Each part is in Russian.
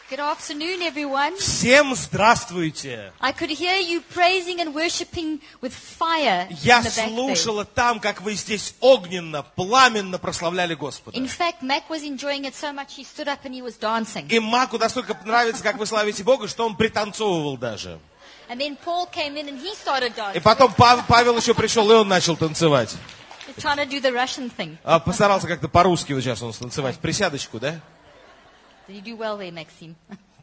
Good afternoon, everyone. Всем здравствуйте! I could hear you praising and worshiping with fire in Я the back there. слушала там, как вы здесь огненно, пламенно прославляли Господа. In fact, Mac was enjoying it so much he stood up and he was dancing. И Маку настолько нравится, как вы славите Бога, что он пританцовывал даже. And then Paul came in and he started И dancing. потом Павел еще пришел, и он начал танцевать. He's trying to do the Russian thing. Постарался как-то по-русски вот сейчас он танцевать. Присядочку, да? Did you do well there, Maxime?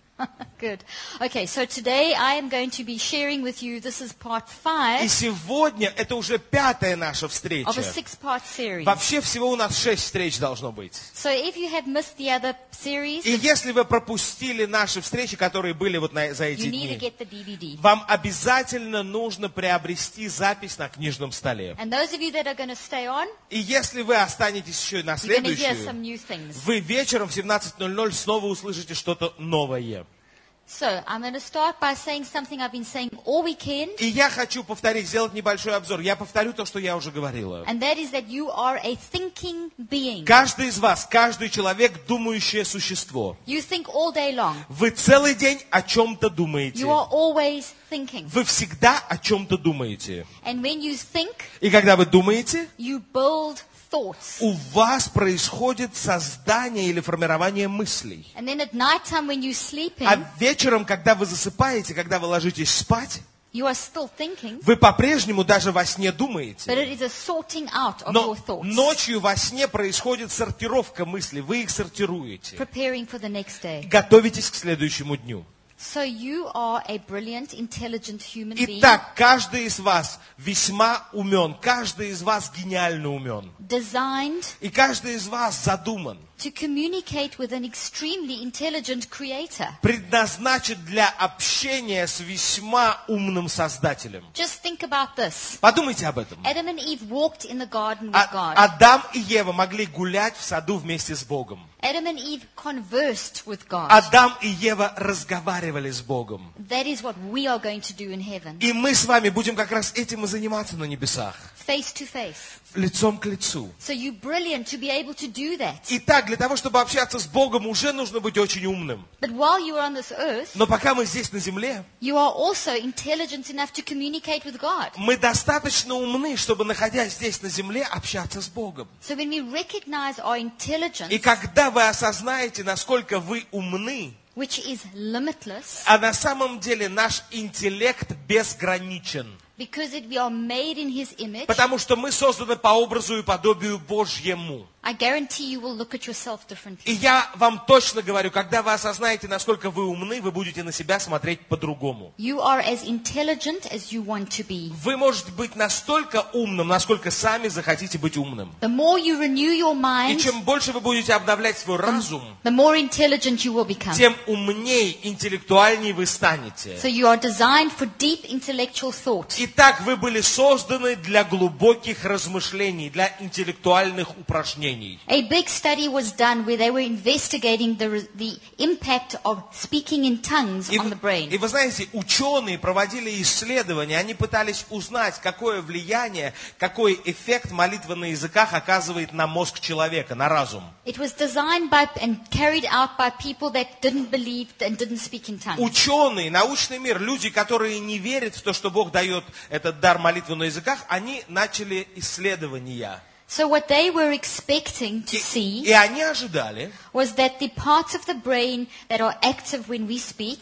Good. Okay, so today I am going to be sharing with you, this is part И 5 сегодня это уже 5-я наша of a встреча. 6-part series. Вообще всего у нас 6 встреч должно быть. So if you have missed the other series, И если вы пропустили наши встречи, которые были вот за эти you need to дни, get the DVD. вам обязательно нужно приобрести запись на книжном столе. And those of you that are going to stay on, И если вы останетесь еще и на you're going to hear some следующую, new things. вы вечером в 17:00 снова услышите что-то новое. So, I'm going to start by saying something I've been saying all weekend, И я хочу повторить, сделать небольшой обзор. Я повторю то, что я уже говорила. and that is that you are a thinking being. Каждый из вас, каждый человек, думающее существо. You think all day long. Вы целый день о чем-то думаете. You are always thinking. Вы всегда о чем-то думаете. And when you think, И когда вы думаете, you build thoughts. у вас происходит создание или формирование мыслей. And then at night time when you're sleeping, А вечером, когда вы засыпаете, когда вы ложитесь спать, you are still thinking, вы по-прежнему даже во сне but думаете. it is a sorting out of Но your thoughts, ночью во сне происходит сортировка мыслей. Вы их сортируете. preparing for the next day. Готовитесь к следующему дню. So you are a brilliant, intelligent human being, Итак, каждый из вас весьма умен. Каждый из вас гениально умен. designed И каждый из вас задуман. to communicate with an extremely intelligent creator. Предназначен для общения с весьма умным Создателем. Just think about this. Подумайте об этом. Adam and Eve walked in the garden with God. Адам и Ева могли гулять в саду вместе с Богом. Adam and Eve conversed with God. Адам и Ева разговаривали с Богом. That is what we are going to do in heaven. И мы с вами будем как раз этим и заниматься на небесах. Face to face. Лицом к лицу. So you're brilliant to be able to do that. Итак, для того, чтобы общаться с Богом, уже нужно быть очень умным. But while you are on this earth, Но пока мы здесь на земле, you are also intelligent enough to communicate with God. мы достаточно умны, чтобы, находясь здесь на земле, общаться с Богом. So when we recognize our intelligence, И когда вы осознаете, насколько вы умны, which is limitless, а на самом деле наш интеллект безграничен, because we are made in His image, потому что мы созданы по образу и подобию Божьему. I guarantee you will look at yourself И differently. я вам точно говорю, когда вы осознаете, насколько вы умны, вы будете на себя смотреть по-другому. You are as intelligent as you want to be. Вы можете быть настолько умным, насколько сами захотите быть умным. The more you renew your И mind, чем больше вы будете обновлять свой разум, the more intelligent you will become. тем умней, интеллектуальней вы станете. So you are designed for deep intellectual thought. Итак, вы были созданы для глубоких размышлений, для интеллектуальных упражнений. A big study was done where they were investigating the impact of speaking in tongues И on the brain. вы знаете, ученые проводили исследования, они пытались узнать, какое влияние, какой эффект молитва на языках оказывает на мозг человека, на разум. It was designed by and carried out by people that didn't believe and didn't speak in tongues. Ученые, научный мир, люди, которые не верят в то, что Бог дает этот дар молитвы на языках, они начали исследования. So what they were expecting to see И они ожидали, was that the parts of the brain that are active when we speak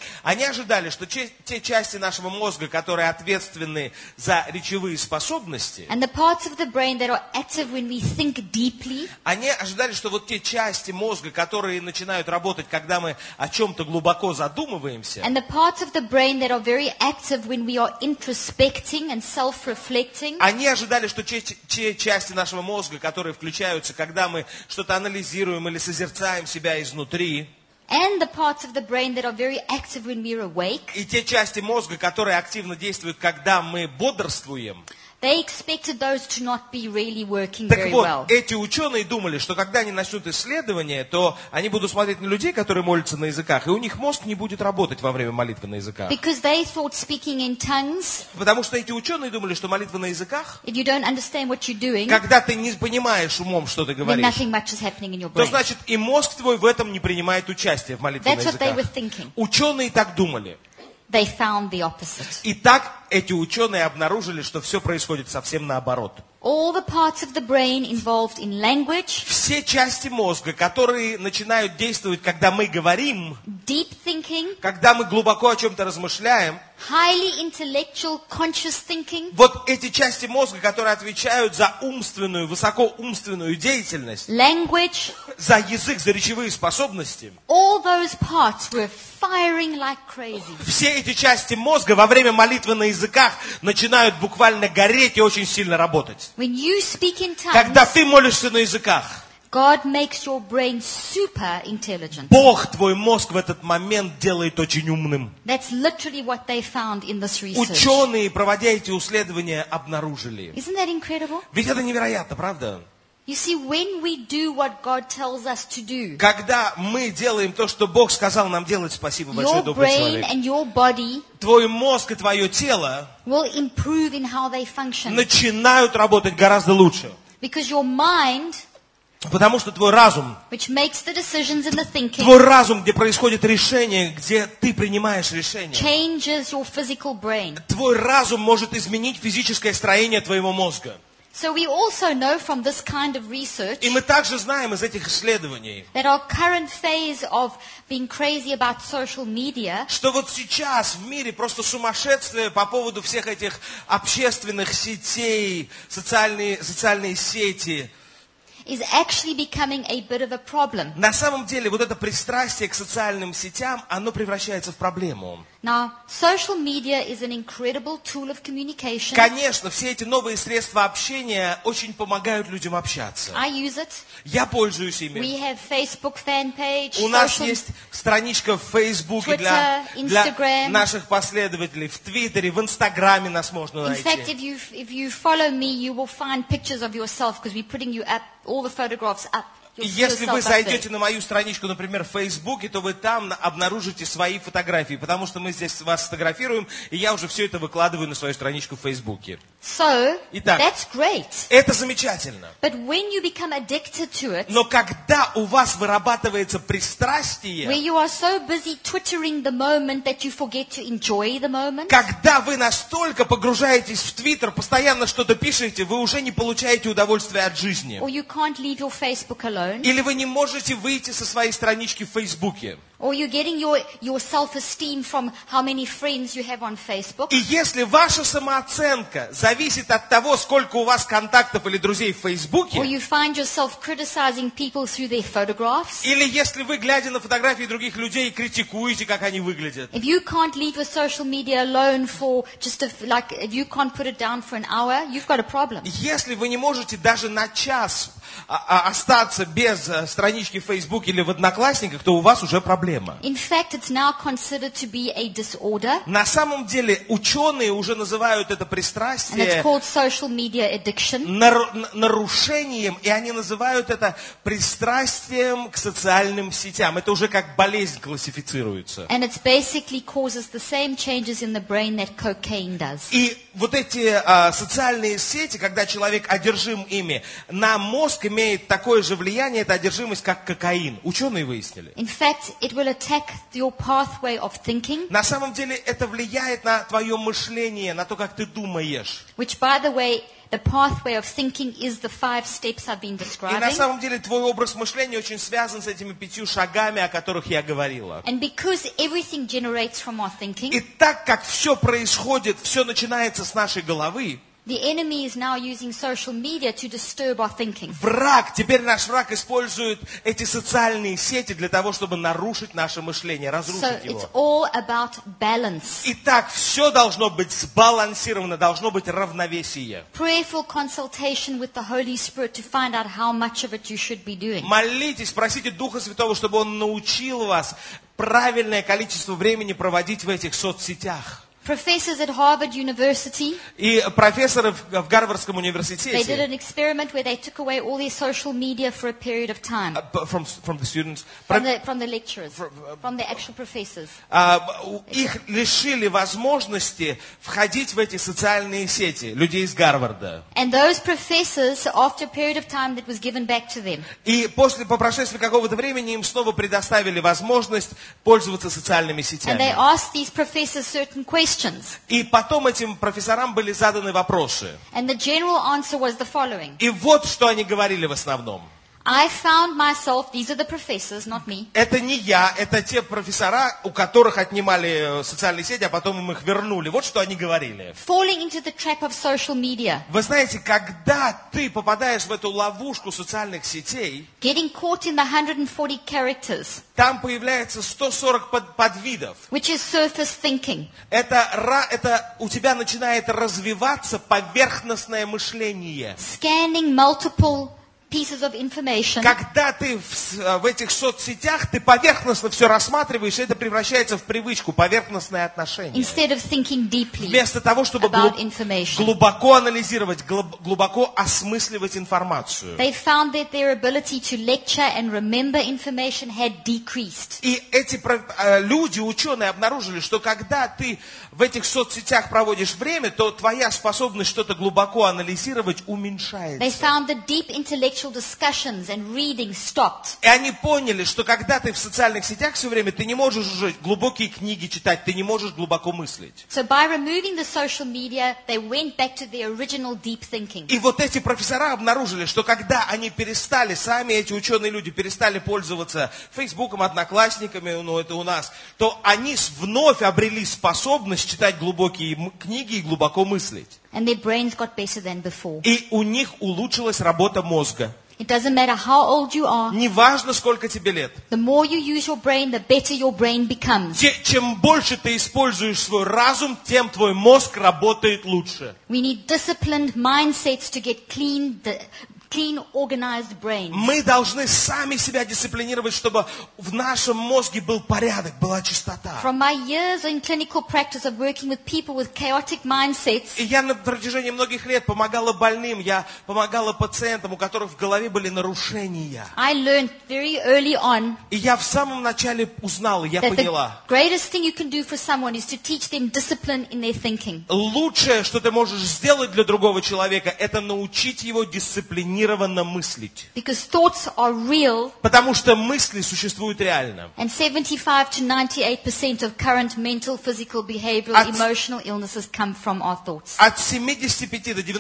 что те части нашего мозга, которые ответственны за речевые способности, and the parts of the brain that are active when we think deeply они ожидали, что вот те части мозга, которые начинают работать, когда мы о чем-то глубоко задумываемся, and the parts of the brain that are very active when we are introspecting and self-reflecting они ожидали, что те части нашего мозга, которые включаются, когда мы что-то анализируем или созерцаем себя изнутри, and the parts of the brain that are very active when we're awake, и те части мозга, которые активно действуют, когда мы бодрствуем, they expected those to not be really working Так very вот, well. эти ученые думали, что когда они начнут исследование, то они будут смотреть на людей, которые молятся на языках, и у них мозг не будет работать во время молитвы на языках. Because they thought speaking in tongues, Потому что эти ученые думали, что молитва на языках, if you don't understand what you're doing, когда ты не понимаешь умом, что ты then говоришь, nothing much is happening in your то brain. значит и мозг твой в этом не принимает участие в молитве на That's what they were языках. thinking. Ученые так думали. They found the opposite. И так эти ученые обнаружили, что все происходит совсем наоборот. All the parts of the brain involved in language, Все части мозга, которые начинают действовать, когда мы говорим, deep thinking, когда мы глубоко о чем-то размышляем, highly intellectual conscious thinking, вот эти части мозга, которые отвечают за умственную, высокоумственную деятельность, language, за язык, за речевые способности, all those parts were firing like crazy. все эти части мозга во время молитвы на языках начинают буквально гореть и очень сильно работать. When you speak in Когда tongues, ты молишься на языках, God makes your brain super intelligent. Бог твой мозг в этот момент делает очень умным. That's literally what they found in this research. Ученые, проводя эти исследования, обнаружили. Isn't that incredible? Ведь это невероятно, правда? You see, when we do what God tells us to do, Когда мы делаем то, что Бог сказал нам делать, спасибо большое, your добрый brain человек, and your body твой мозг и твое тело will improve in how they function. начинают работать гораздо лучше. Because your mind, Потому что твой разум, which makes the decisions and the thinking, твой разум, где происходит решение, где ты принимаешь решение, changes your physical brain. твой разум может изменить физическое строение твоего мозга. So we also know from this kind of research И мы также знаем из этих исследований, that our current phase of being crazy about social media что вот сейчас в мире просто сумасшествие по поводу всех этих общественных сетей, социальные сети. is actually becoming a bit of a problem. На самом деле вот это пристрастие к социальным сетям, оно превращается в проблему. Now, social media is an incredible tool of communication. Конечно, все эти новые средства общения очень помогают людям общаться. I use it. Я пользуюсь ими. We have Facebook fan page, У нас social- есть страничка в Фейсбуке для Twitter, Instagram. наших последователей, в Твиттере, в Инстаграме нас можно In fact, найти. if you follow me, you will find pictures of yourself because we're putting you up, all the photographs up. И You'll see если вы yourself up there. зайдете на мою страничку, например, в Фейсбуке, то вы там обнаружите свои фотографии, потому что мы здесь вас фотографируем, и я уже все это выкладываю на свою страничку в Фейсбуке. So, Итак. that's great. Это замечательно. But when you become addicted to it, Но когда у вас вырабатывается where пристрастие, you are so busy twittering the moment that you forget to enjoy the moment, когда вы настолько погружаетесь в Твиттер, постоянно что-то пишете, вы уже не получаете удовольствия от жизни. or you can't leave your Facebook alone, Или вы не можете выйти со своей странички в Фейсбуке. or you're getting your self-esteem from how many friends you have on Facebook, И если ваша самооценка зависит от того, сколько у вас контактов или друзей в or Фейсбуке, you find yourself criticizing people through their photographs, или если вы, глядя на фотографии других людей, критикуете, как они выглядят, if you can't leave your social media alone for just if you can't put it down for an hour, you've got a problem. если вы не можете даже на час остаться без странички в Фейсбуке или в Одноклассниках, то у вас уже проблема. In fact, it's now considered to be a disorder, На самом деле ученые уже называют это and it's пристрастие called social media addiction. нарушением, и они называют это пристрастием к социальным сетям. Это уже как болезнь классифицируется. And it basically causes the same changes in the brain that cocaine does. И вот эти социальные сети, когда человек одержим ими, на мозг имеет такое же влияние, эта одержимость, как кокаин. Ученые выяснили. In fact, it will attack your pathway of thinking, На самом деле это влияет на твое мышление, на то, как ты думаешь. which, by the way, the pathway of thinking is the 5 steps I've been И на describing. самом деле твой образ мышления очень связан с этими 5 шагами, о которых я говорила. And because everything generates from our И thinking, так как все происходит, все начинается с нашей головы, the enemy is now using social media to disturb our thinking. теперь наш враг использует эти социальные сети для того, чтобы нарушить наше мышление, So разрушить it's его. all about balance. Итак, все должно быть сбалансировано, должно быть равновесие. Prayerful consultation with the Holy Spirit to find out how much of it you should be doing. Молитесь, просите Духа Святого, чтобы Он научил вас правильное количество времени проводить в этих соцсетях. Professors at Harvard University, И профессоры в Гарвардском they did университете, an experiment where they took away all their social media for a period of time from the students, from the lecturers, from the actual professors. их лишили возможности входить в эти социальные сети, людей из Гарварда. And those professors, after a period of time, that was given back to them. И по прошествии какого-то времени им снова предоставили возможность пользоваться социальными And they сетями. asked these professors certain questions. И потом этим профессорам были заданы вопросы. And the general answer was the following. И вот что они говорили в основном. I found myself, these are the professors, not me, Это не я, это те профессора, у которых отнимали социальные сети, а потом им их вернули. Вот что они говорили. falling into the trap of social media, Вы знаете, когда ты попадаешь в эту ловушку социальных сетей, getting caught in the 140 characters, там появляется 140 подвидов. which is surface thinking. Это у тебя начинает развиваться поверхностное мышление. Scanning multiple pieces of information Когда ты в этих соцсетях, ты поверхностно все рассматриваешь, и это превращается в привычку, поверхностное отношение. instead of thinking deeply Вместо того, чтобы about information. глубоко анализировать, глубоко осмысливать информацию. They found that their ability to lecture and remember information had decreased. И эти люди, ученые, обнаружили, что когда ты в этих соцсетях проводишь время, то твоя способность что-то глубоко анализировать They уменьшается. found that deep intellectual discussions and reading stopped. И они поняли, что когда ты в социальных сетях все время, ты не можешь уже глубокие книги читать, ты не можешь глубоко мыслить. So by removing the social media, they went back to their original deep thinking. И вот эти профессора обнаружили, что когда они перестали, сами эти ученые люди перестали пользоваться Фейсбуком, Одноклассниками, ну это у нас, то они вновь обрели способность читать глубокие книги и глубоко мыслить. And their brains got better than before. И у них улучшилась работа мозга. It doesn't matter how old you are. Неважно, сколько тебе лет. The more you use your brain, the better your brain becomes. Чем больше ты используешь свой разум, тем твой мозг работает лучше. We need disciplined mindsets to get clean, organized brains. Мы должны сами себя дисциплинировать, чтобы в нашем мозге был порядок, была чистота. From my years in clinical practice of working with people with chaotic mindsets, И я на протяжении многих лет помогала больным, я помогала пациентам, у которых в голове были нарушения. I learned very early on И я в самом начале узнала, я that поняла. the greatest thing you can do for someone is to teach them discipline in their thinking. Лучшее, что ты можешь сделать для другого человека, это научить его дисциплинированно мыслить. Because thoughts are real, Потому что мысли существуют реально. and 75 to 98% of current mental, physical, behavioral, От- emotional illnesses come from our thoughts. От 75 до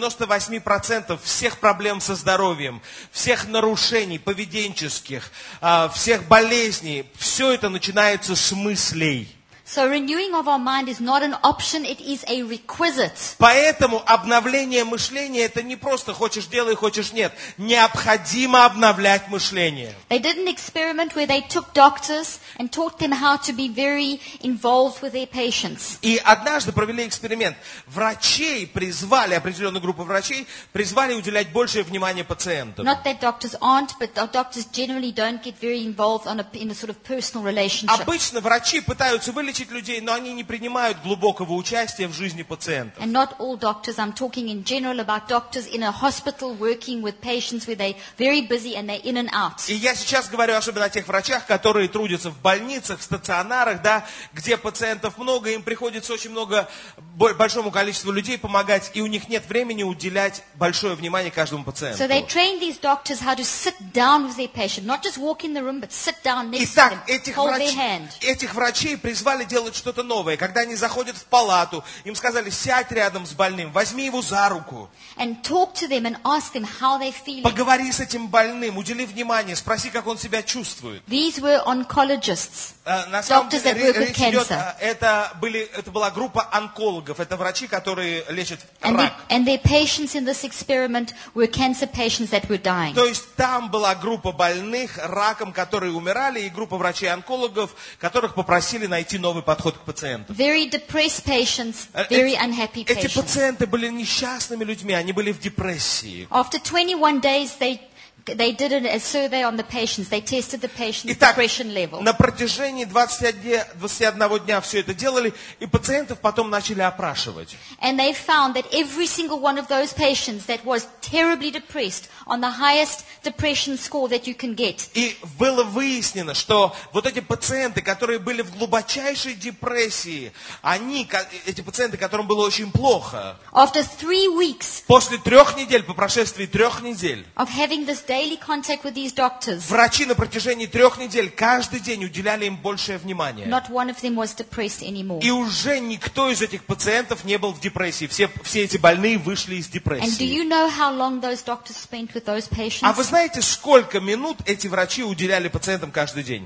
98% всех проблем со здоровьем, всех нарушений поведенческих, всех болезней, все это начинается с мыслей. So renewing of our mind is not an option, it is a requisite. Поэтому обновление мышления это не просто хочешь делай, хочешь нет. Необходимо обновлять мышление. They did an experiment where they took doctors and taught them how to be very involved with their patients. И однажды провели эксперимент. Врачей призвали, определенную группу врачей, призвали уделять большее внимание пациентам. Not that doctors aren't, but doctors generally don't get very involved in a sort of personal relationship. Обычно врачи пытаются вылечить людей, но они не принимают глубокого участия в жизни пациентов. And not all doctors, I'm talking in general about doctors in a hospital working with patients where they're very busy and they're in and out. И я сейчас говорю особенно о тех врачах, которые трудятся в больницах, в стационарах, да, где пациентов много, им приходится очень большому количеству людей помогать, и у них нет времени уделять большое внимание каждому пациенту. So they train these doctors how to sit down with their patient, not just walk in the room, but sit down next to Итак, them, hold their hand. этих врачей призвали делать что-то новое. Когда они заходят в палату, им сказали, сядь рядом с больным, возьми его за руку, And talk to them and ask them how they're feeling. поговори с этим больным, удели внимание, спроси, как он себя чувствует. These were oncologists. На самом Doctors деле, that work with речь идет, cancer. это была группа онкологов, это врачи, которые лечат And рак. their patients in this experiment were cancer patients that were dying. То есть там была группа больных раком, которые умирали, и группа врачей-онкологов, которых попросили найти новый подход к пациентам. Very depressed patients, very unhappy Эти patients. пациенты были несчастными людьми, они были в депрессии. After 21 days, they they did a survey on the patients. They tested the patient's Итак, depression level. на протяжении 21 дня все это делали, и пациентов потом начали опрашивать. And they found that every single one of those patients that was terribly depressed, on the highest depression score that you can get, И было выяснено, что вот эти пациенты, которые были в глубочайшей депрессии, эти пациенты, которым было очень плохо, after 3 weeks после 3 недель, по прошествии 3 недель, of having this daily contact with these doctors, врачи на протяжении 3 недель каждый день уделяли им большее внимание. not one of them was depressed anymore. И уже никто из этих пациентов не был в депрессии. Все эти больные вышли из And do депрессии. you know how long those doctors spent with those А вы patients? знаете, сколько минут эти врачи уделяли пациентам каждый день?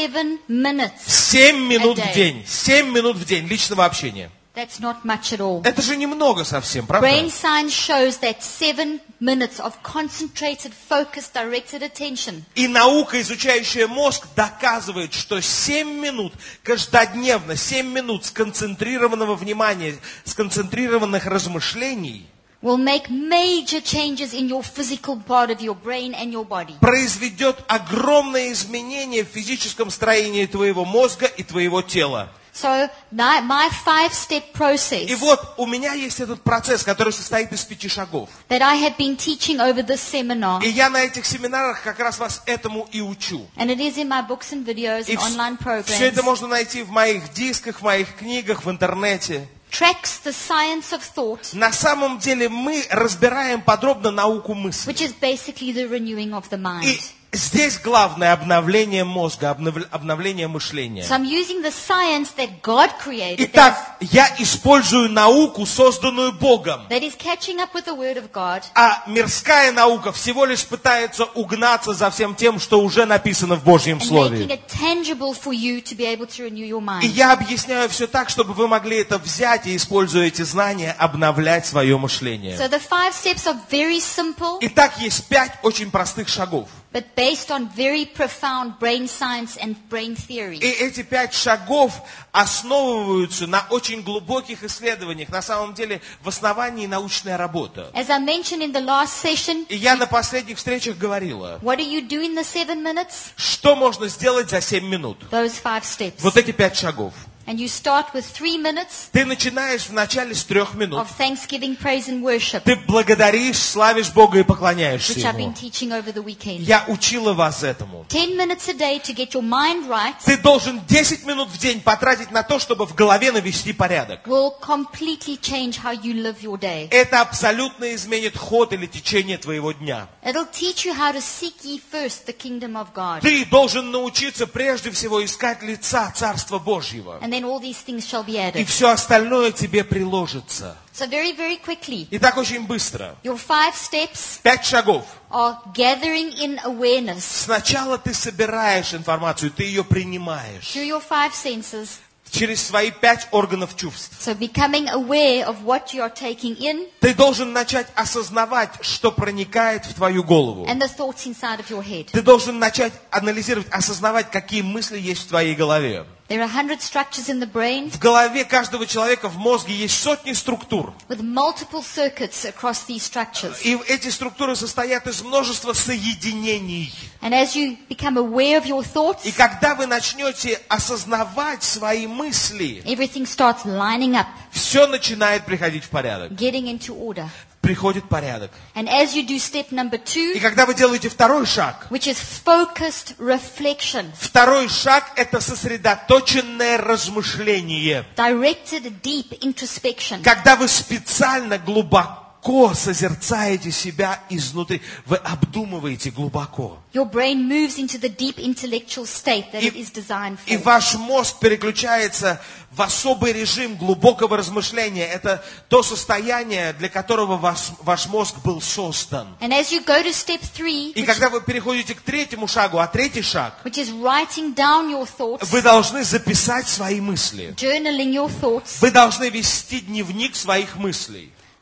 7 minutes. 7 минут A day. в день. 7 минут в день личного общения. That's not much at all. Это же немного совсем, правда? Brain science shows that 7 minutes of concentrated, focused, directed attention И наука, изучающая мозг, доказывает, что 7 минут каждодневно, 7 минут сконцентрированного внимания, сконцентрированных размышлений will make major changes in your physical part of your brain and your body. произведет огромное изменение в физическом строении твоего мозга и твоего тела. So my 5-step И process вот у меня есть этот процесс, который состоит из 5 шагов. that I have been teaching over this seminar, И я на этих семинарах как раз вас этому и учу. and it is in my books and videos И and online все это programs, можно найти в моих дисках, в моих книгах, в интернете. tracks the science of thought, На самом деле мы разбираем подробно науку мысли. which is basically the renewing of the mind. И здесь главное обновление мозга, обновление мышления. So I'm using the science that God created Итак, я использую науку, созданную Богом. that is catching up with the Word of God, А мирская наука всего лишь пытается угнаться за всем тем, что уже написано в Божьем and making Слове. it tangible for you to be able to renew your И mind. я объясняю все так, чтобы вы могли это взять и, используя эти знания, обновлять свое мышление. So the 5 steps are very simple, Итак, есть 5 очень простых шагов. but based on very profound brain science and brain И theory. эти 5 шагов основываются на очень глубоких исследованиях. На самом деле, в основании научная работа. As I mentioned in the last session, И я на последних встречах говорила, what do you do in the 7 minutes? что можно сделать за 7 минут. Those 5 steps. Вот эти 5 шагов. And you start with 3 minutes Ты начинаешь вначале с 3 минут. of thanksgiving, praise and worship, Ты благодаришь, славишь Бога и поклоняешься which I've been Ему. teaching over the weekend. Я учила вас этому. 10 minutes a day to get your mind right Ты должен 10 минут в день потратить на то, чтобы в голове навести порядок. will completely change how you live your day. Это абсолютно изменит ход или течение твоего дня. It'll teach you how to seek ye first the kingdom of God. Ты должен научиться прежде всего искать лица Царства Божьего. And then all these things shall be И added. все остальное тебе приложится. So very, very quickly, Итак, очень быстро. your 5 steps 5 шагов. are gathering in awareness Сначала ты собираешь информацию, ты ее принимаешь through your 5 senses. через свои 5 органов чувств. So becoming aware of what you are taking in Ты должен начать осознавать, что проникает в твою голову. and the thoughts inside of your head. Ты должен начать анализировать, осознавать, какие мысли есть в твоей голове. There are 100 structures in the brain В голове каждого человека в мозге есть сотни структур. with multiple circuits across these structures. И эти структуры состоят из множества соединений. And as you become aware of your И thoughts, когда вы начнете осознавать свои мысли, everything starts lining up, все начинает приходить в порядок. getting into order. Приходит порядок. And as you do step number И 2, когда вы делаете второй шаг, which is focused reflection, второй шаг – это сосредоточенное размышление. directed deep introspection, Когда вы специально глубоко созерцаете себя изнутри, вы обдумываете глубоко. your brain moves into the deep intellectual state that it is designed И for. ваш мозг переключается в особый режим глубокого размышления. Это то состояние, для которого ваш мозг был создан. And as you go to step 3, И когда вы переходите к третьему шагу, а третий шаг, which is writing down your thoughts, вы должны записать свои мысли. journaling your thoughts, Вы должны вести дневник своих мыслей.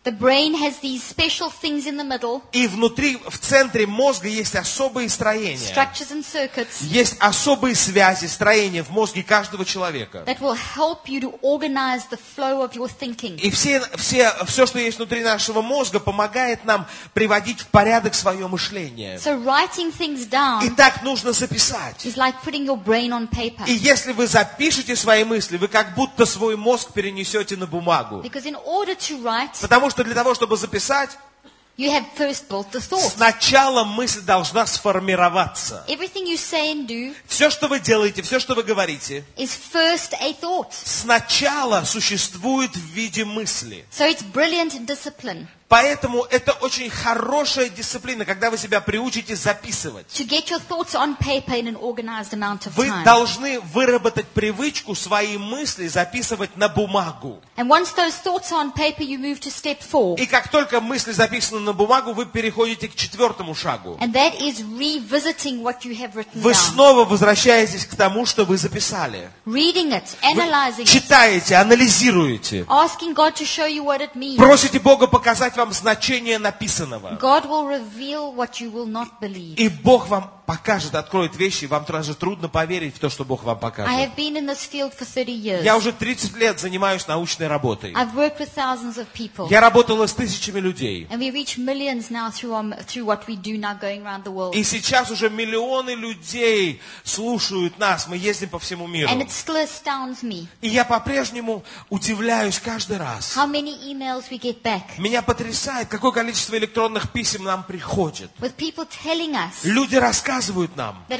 The brain has these special things in the middle, И внутри, в центре мозга есть особые строения. structures and circuits, Есть особые связи, строения в мозге каждого человека. that will help you to organize the flow of your thinking. И все, что есть внутри нашего мозга, помогает нам приводить в порядок свое мышление. So writing things down Итак, нужно записать. is like putting your brain on paper. И если вы запишете свои мысли, вы как будто свой мозг перенесете на бумагу. Because in order to write, Потому что для того, чтобы записать, you have first built the thought. сначала мысль должна сформироваться. Everything you say and do Все, что вы делаете, все, что вы говорите, is first a thought. сначала существует в виде мысли. So it's brilliant discipline Поэтому это очень хорошая дисциплина, когда вы себя приучите записывать. to get your thoughts on paper in an organized amount of Вы time. должны выработать привычку свои мысли записывать на бумагу. And once those thoughts are on paper, you move to step 4. И как только мысли записаны на бумагу, вы переходите к 4-му шагу. And that is revisiting what you have written Вы down. снова возвращаетесь к тому, что вы записали. Reading it, Вы analyzing it, читаете, анализируете. asking God to show you what it means. Просите Бога показать вам значение написанного. God will reveal what you will not believe. И Бог вам покажет, откроет вещи, вам даже трудно поверить в то, что Бог вам I покажет. have been in this field for 30 years. Я уже 30 лет занимаюсь научной работой. I've worked with thousands of people. Я работала с тысячами людей. And we reach millions now through what we do now going around the world. И сейчас уже миллионы людей слушают нас. Мы ездим по всему миру. And it still astounds me И я по-прежнему удивляюсь каждый раз. how many emails we get back Меня потрясает, какое количество электронных писем нам приходит. with people telling us Люди рассказывают нам, that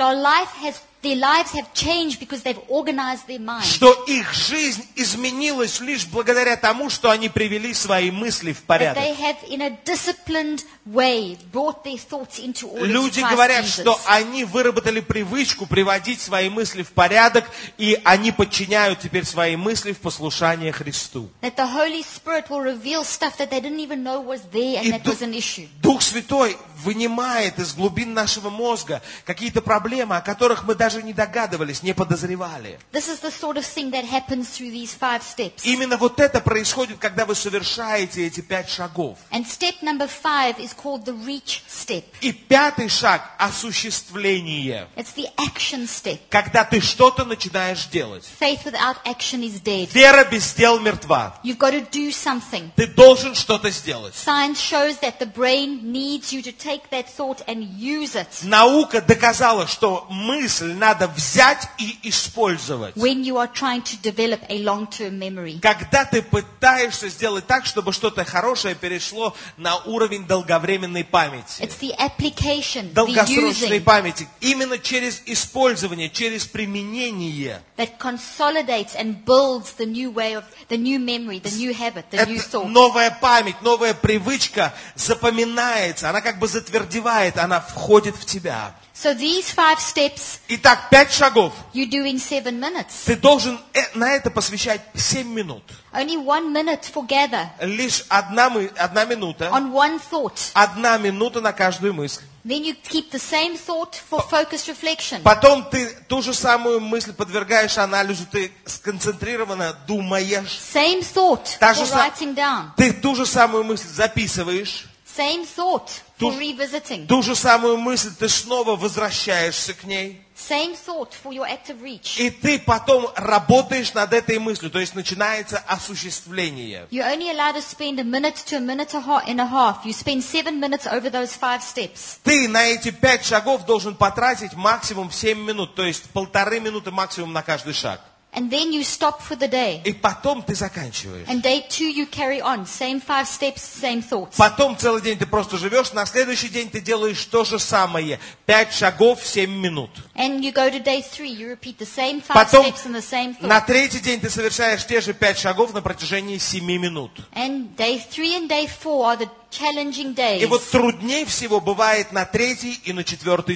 their lives have changed because they've organized their minds. что их жизнь изменилась лишь благодаря тому, что они привели свои мысли в That порядок. they have, in a disciplined way, brought their thoughts into order to Люди Christ говорят, Jesus. что они выработали привычку приводить свои мысли в порядок, и они подчиняют теперь свои мысли в послушание Христу. That the Holy Spirit will reveal stuff that they didn't even know was there and И that was an issue. Дух Святой вынимает из глубин нашего мозга какие-то проблемы, о которых мы даже не догадывались, не подозревали. This is the sort of thing that happens through these 5 steps. Именно вот это происходит, когда вы совершаете эти 5 шагов. And step number 5 is called the reach step. И 5-й шаг – осуществление. It's the action step. Когда ты что-то начинаешь делать. Faith without action is dead. Вера без дел мертва. You've got to do something. Ты должен что-то сделать. Science shows that the brain needs you to take that thought and use it Наука доказала, что мысль надо взять и использовать. when you are trying to develop a long-term memory. Когда ты пытаешься сделать так, чтобы что-то хорошее перешло на уровень долговременной памяти. It's the application, the Долгосрочной using, памяти. Именно через использование, через применение. that consolidates and builds the new way of, the new memory, the new habit, the new Это thought. новая память, новая привычка запоминается. Она как бы затвердевает, она входит в тебя. So these 5 steps Итак, 5 шагов. you do in 7 minutes. Ты должен на это посвящать 7 минут. Only 1 minute for gather Лишь одна минута. on one thought. 1 минута на каждую мысль. Then you keep the same thought for focused reflection. Потом ты ту же самую мысль подвергаешь анализу, ты сконцентрированно думаешь. Same thought Та for же са- writing down. Ты ту же самую мысль записываешь. Same thought for Ту- revisiting. Ту же самую мысль ты снова возвращаешься к ней. Same thought for your active reach. И ты потом работаешь над этой мыслью. То есть начинается осуществление. You're only allowed to spend a minute to a minute and a half. You spend 7 minutes over those 5 steps. Ты на эти 5 шагов должен потратить максимум 7 минут. То есть 1,5 минуты максимум на каждый шаг. And then you stop for the day. И потом ты заканчиваешь. And day 2 you carry on. Same 5 steps, same thoughts. Потом целый день ты просто живешь, на следующий день ты делаешь то же самое. 5 шагов, 7 минут. And you go to day 3. You repeat the same 5 Потом steps and the same на thought. третий день ты совершаешь те же 5 шагов на протяжении 7 минут. And day 3 and day 4 are the challenging И days. вот труднее всего бывает на третий и на четвертый день.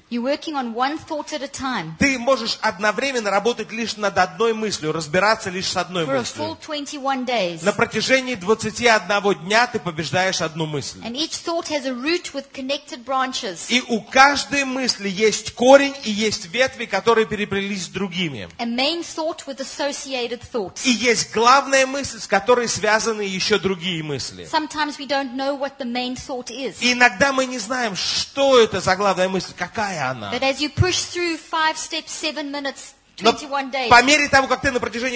You're working on one thought at a time. Ты можешь одновременно работать лишь над одной мыслью, разбираться лишь с одной For a мыслью. full 21 days. На протяжении 21 дня ты побеждаешь одну мысль. And each thought has a root with connected branches. И у каждой мысли есть корень и есть ветви, которые переплелись с другими. A main thought with associated thoughts. И есть главная мысль, с которой связаны еще другие мысли. Sometimes we don't know what the main thought is. И иногда мы не знаем, что это за главная мысль, какая она. But as you push through 5 steps, 7 minutes, Но 21 days, по мере того, как ты на протяжении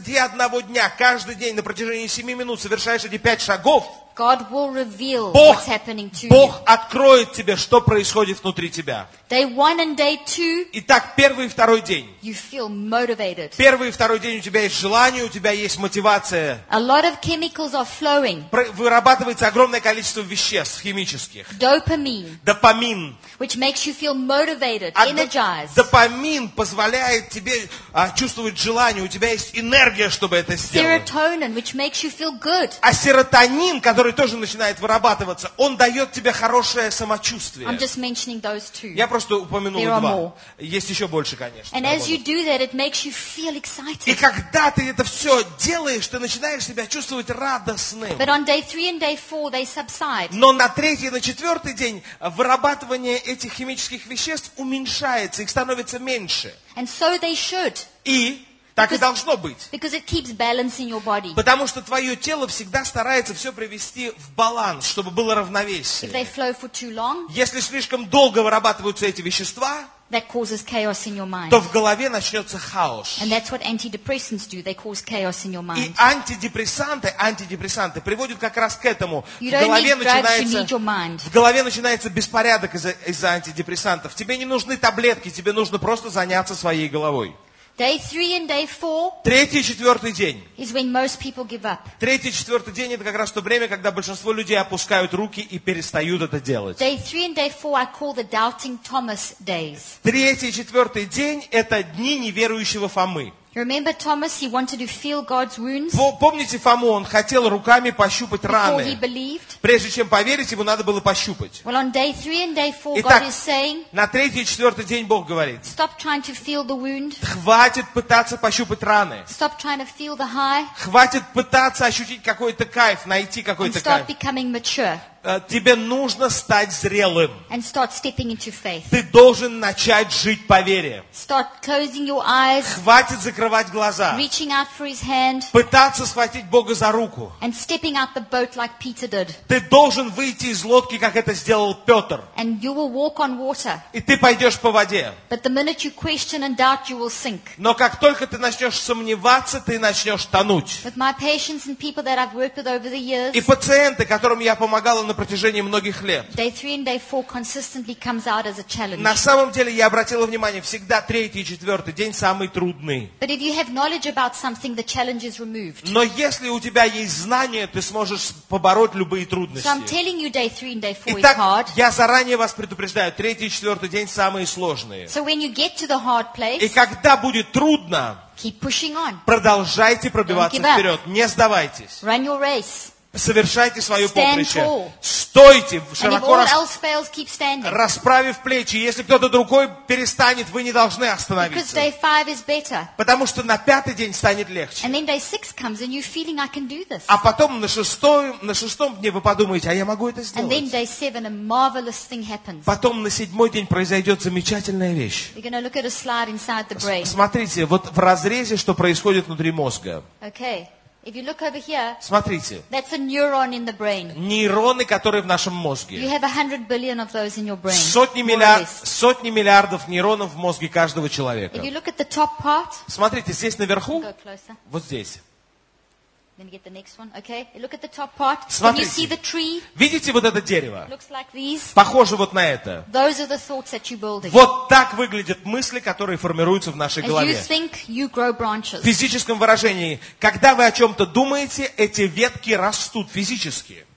21 дня, каждый день, на протяжении 7 минут совершаешь эти 5 шагов, God will reveal Бог, what's happening to you. Бог откроет тебе, что происходит внутри тебя. Day 1 and day 2, Итак, первый и второй день. you feel motivated. Первый и второй день у тебя есть желание, у тебя есть мотивация. A lot of chemicals are flowing. Вырабатывается огромное количество веществ химических. Dopamine, Допамин. which makes you feel motivated, А energized. допамин позволяет тебе чувствовать желание, у тебя есть энергия, чтобы это сделать. Serotonin, which makes you feel good. А серотонин, который тоже начинает вырабатываться, он дает тебе хорошее самочувствие. I'm just mentioning those two. Я просто упомянул There are два. more. Есть еще больше, конечно. And as you do that, it makes you feel И excited. когда ты это все делаешь, ты начинаешь себя чувствовать радостным. But on day 3 and day 4, they subside. Но на третий и на четвертый день вырабатывание этих химических веществ уменьшается, их становится меньше. And so they should, И так и должно быть. because it keeps balance in your body. Потому что твое тело всегда старается все привести в баланс, чтобы было If равновесие. they flow for too long, Если слишком долго вырабатываются эти вещества, that causes chaos in your mind. то в голове начнется хаос. And that's what antidepressants do. They cause chaos in your И mind. антидепрессанты приводят как раз к этому. You don't need drugs, you need your mind. В голове начинается беспорядок из-за антидепрессантов. Тебе не нужны таблетки, тебе нужно просто заняться своей головой. Day 3 and day 4 Третий и четвертый день. is when most people give up. Третий и четвертый день это как раз то время, когда большинство людей опускают руки и перестают это делать. Day 3 and day 4 I call the doubting Thomas days. Третий и четвертый день это дни неверующего Фомы. You remember Thomas? He wanted to feel God's wounds Помните Фому? Он хотел руками пощупать before he раны. believed. Прежде чем поверить, ему надо было пощупать. Well, on day 3 and day 4, Итак, God is saying, на третий и четвертый день Бог говорит: stop trying to feel the wound. хватит пытаться пощупать раны. Stop trying to feel the high. Хватит пытаться ощутить какой-то кайф, найти And какой-то start кайф. becoming mature. Тебе нужно стать зрелым. And start stepping into faith. Ты должен начать жить по вере. Start closing your eyes, Хватит закрывать глаза. reaching out for his hand, Пытаться схватить Бога за руку. and stepping out the boat like Peter did. Ты должен выйти из лодки, как это сделал Петр. And you will walk on water. И ты пойдешь по воде. But the minute you question and doubt, you will sink. Но как только ты начнешь сомневаться, ты начнешь тонуть. With my patients and people that I've worked with over the years, И пациенты, которым я помогала на протяжении многих лет, day 3 and day 4 consistently comes out as a challenge. на самом деле я обратила внимание, всегда третий и четвертый день самый трудный. But if you have knowledge about something, the challenge is removed. Но если у тебя есть знания, ты сможешь побороть любые So I'm трудности. telling you day 3 and day 4 is Итак, hard. я заранее вас предупреждаю, третий и четвертый день самые сложные. So when you get to the hard И place, когда будет трудно, keep pushing on. продолжайте пробиваться Don't give up. вперед, не сдавайтесь. Run your race. Совершайте свое Stand поприще. tall. Стойте, And if широко all else fails, keep standing. расправив плечи. Если кто-то другой перестанет, вы не должны Because остановиться. day 5 is better. Потому что на пятый день станет легче. And then day 6 comes and you're feeling I can do this. А потом на шестом дне вы подумаете, а я могу это And then сделать. day 7, a marvelous thing happens. Потом на седьмой день произойдет замечательная вещь. We're going to look at a slide inside the brain. Смотрите, вот в разрезе, что происходит внутри мозга. Okay. If you look over here, Смотрите, that's a neuron in the brain. нейроны, которые в нашем You мозге. have 100 billion of those in your brain. Сотни more or less. миллиардов нейронов в мозге каждого человека. If you look at the top part, Смотрите, здесь наверху, go closer. вот здесь. Then you get the next one. Okay. You look at the top part. Can you Смотрите. see the tree? Видите вот это дерево? Looks like these. Похоже вот на это. Those are the thoughts that you're building. Вот так выглядят мысли, которые формируются в нашей As you голове. think, you grow В branches. физическом выражении, когда вы о чем-то думаете, эти ветки растут физически.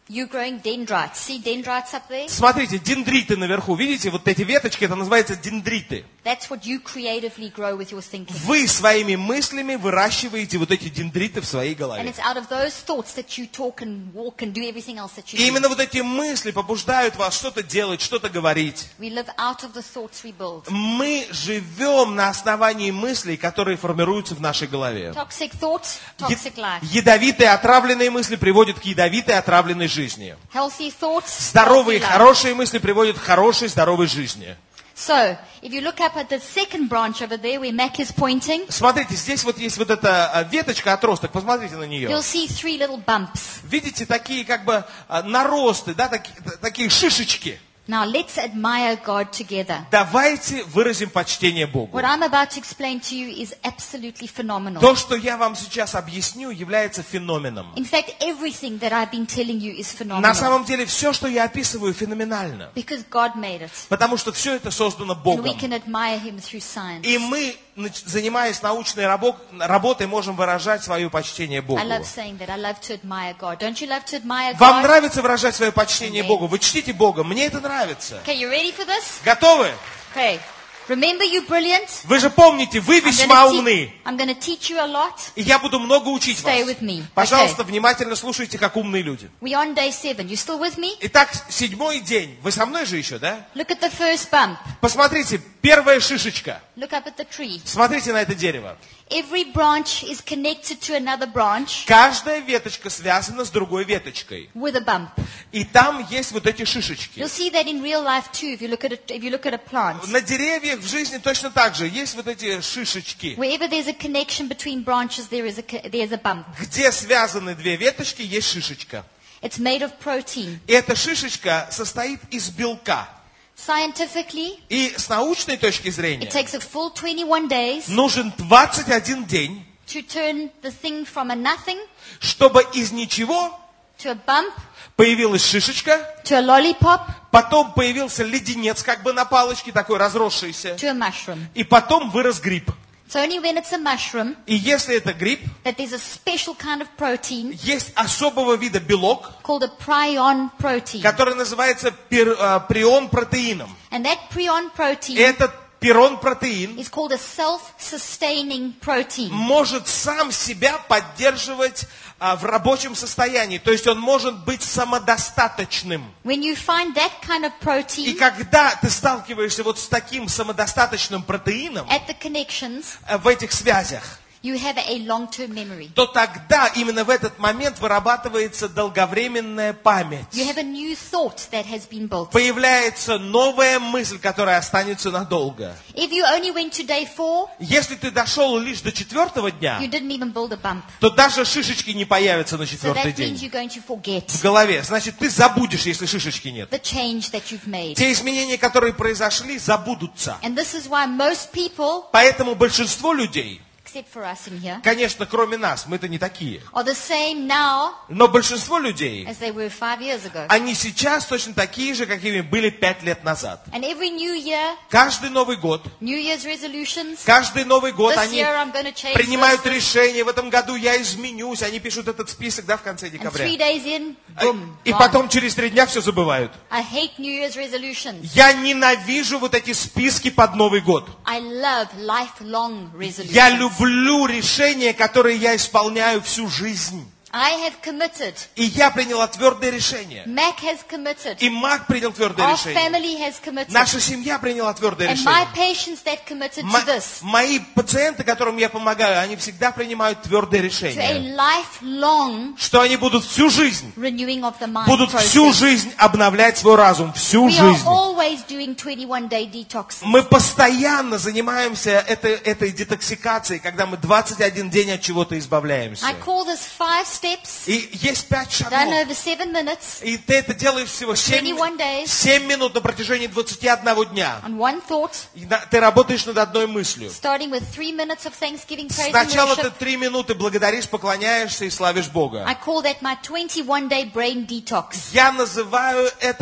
You're growing dendrites. See dendrites up there? Смотрите, дендриты наверху. Видите, вот эти веточки, это называется дендриты. That's what you creatively grow with your thinking. Вы своими мыслями выращиваете вот эти дендриты в своей And голове. it's out of those thoughts that you talk and walk and do everything else that you И do. именно вот эти мысли побуждают вас что-то делать, что-то говорить. We live out of the thoughts we build. Мы живем на основании мыслей, которые формируются в нашей голове. Toxic thoughts, toxic life. Ядовитые, отравленные мысли приводят к ядовитой, отравленной жизни. Healthy thoughts, Здоровые, healthy life. хорошие мысли приводят к хорошей, здоровой жизни. So, if you look up at the second branch over there where Mac is pointing, Смотрите, здесь вот есть вот эта веточка, отросток, посмотрите на нее. you'll see 3 little bumps. Видите, такие как бы наросты, да, такие шишечки. Now let's admire God together. Давайте выразим почтение Богу. What I'm about to explain to you is absolutely phenomenal. То, что я вам сейчас объясню, является феноменом. In fact, everything that I've been telling you is На phenomenal. самом деле, все, что я описываю, феноменально. Because God made it. Потому что все это создано And we Богом. can admire Him through science. И мы, занимаясь научной работой, можем выражать свое почтение Богу. I love saying that. I love to admire God. Don't you love to admire Вам God? нравится выражать свое почтение Amen. Богу? Вы чтите Бога. Мне это нравится. Okay, you ready for this? Готовы? Okay. Remember, you're brilliant. Вы же помните, вы весьма умны. I'm going to teach you a lot. И я буду много учить вас. Stay with me. Пожалуйста, внимательно слушайте, как умные люди. We're on day 7. You still with me? Итак, 7-й день. Вы со мной же еще, да? Look at the first bump. Посмотрите, первая шишечка. Look up at the tree. Смотрите на это дерево. Every branch is connected to another branch Каждая веточка связана с другой веточкой. with a bump. И там есть вот эти шишечки. You'll see that in real life too if you look at a plant. На деревьях в жизни точно так же. Есть вот эти шишечки. Wherever there's a connection between branches, there's a bump. Где связаны две веточки, есть шишечка. It's made of protein. И эта шишечка состоит из белка. Scientifically, И с научной точки it зрения takes a full 21 days нужен 21 день, to turn the thing from a nothing чтобы из ничего to a bump появилась шишечка, to a lollipop потом появился леденец как бы на палочке, такой разросшийся, to a mushroom. и потом вырос гриб. It's only when it's a mushroom И если это гриб, that there's a special kind of protein есть особого вида белок, called a prion protein. который называется прион-протеином. And that prion protein Этот пирон-протеин is called a self-sustaining protein. может сам себя поддерживать в рабочем состоянии. То есть он может быть самодостаточным. When you find that kind of И protein когда ты сталкиваешься вот с таким самодостаточным протеином at the connections, в этих связях, you have a long-term memory. то тогда именно в этот момент вырабатывается долговременная память. You have a new thought that has been built. Появляется новая мысль, которая останется надолго. If you only went to day 4, Если ты дошел лишь до 4-го дня, you didn't even build a bump. то даже шишечки не появятся на So 4-й that means день you're going to forget в голове. Значит, ты забудешь, если шишечки нет. the change that you've made. Те изменения, которые произошли, забудутся. And this is why most people, Поэтому большинство людей, except for us in here, конечно, кроме нас, мы-то не такие, are the same now но большинство людей, as they were 5 years ago. они сейчас точно такие же, какими были 5 лет назад. And every new year, Каждый Новый год, New Year's resolutions, каждый Новый год this они year I'm going to change принимают this. решение, в этом году я изменюсь, они пишут этот список, да, в конце And декабря. 3 days in, boom, И gone. потом через 3 дня все забывают. I hate New Year's resolutions. Я ненавижу вот эти списки под Новый год. I love lifelong resolutions. Я люблю решения, которые я исполняю всю жизнь. I have committed. И я приняла твердое решение. Mac has committed. И Мак принял твердое Our решение. family has committed. Наша семья приняла твердое And my решение. patients that committed to this. Мои пациенты, которым я помогаю, они всегда принимают твердое To a решение. lifelong Что они будут всю жизнь, renewing of the mind будут всю process. жизнь обновлять свой разум. Всю We are жизнь. always doing 21-day detoxes. Мы постоянно занимаемся этой детоксикацией, когда мы 21 день от чего-то избавляемся. I call this 5 steps, И есть 5 done шагов. over 7 minutes, И ты это делаешь всего 21 days, 7 минут на протяжении 21 дня. on one thought, И ты работаешь над одной мыслью. starting with 3 minutes of thanksgiving, praise and Сначала ты worship. 3 минуты благодаришь, поклоняешься и славишь Бога. I call that my 21-day brain detox. Я называю это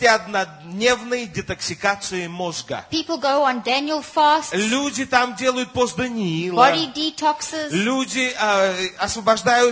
21-дневной детоксикацией мозга. People go on Daniel fasts, Люди там делают пост Даниила. body detoxes, Люди освобождаются от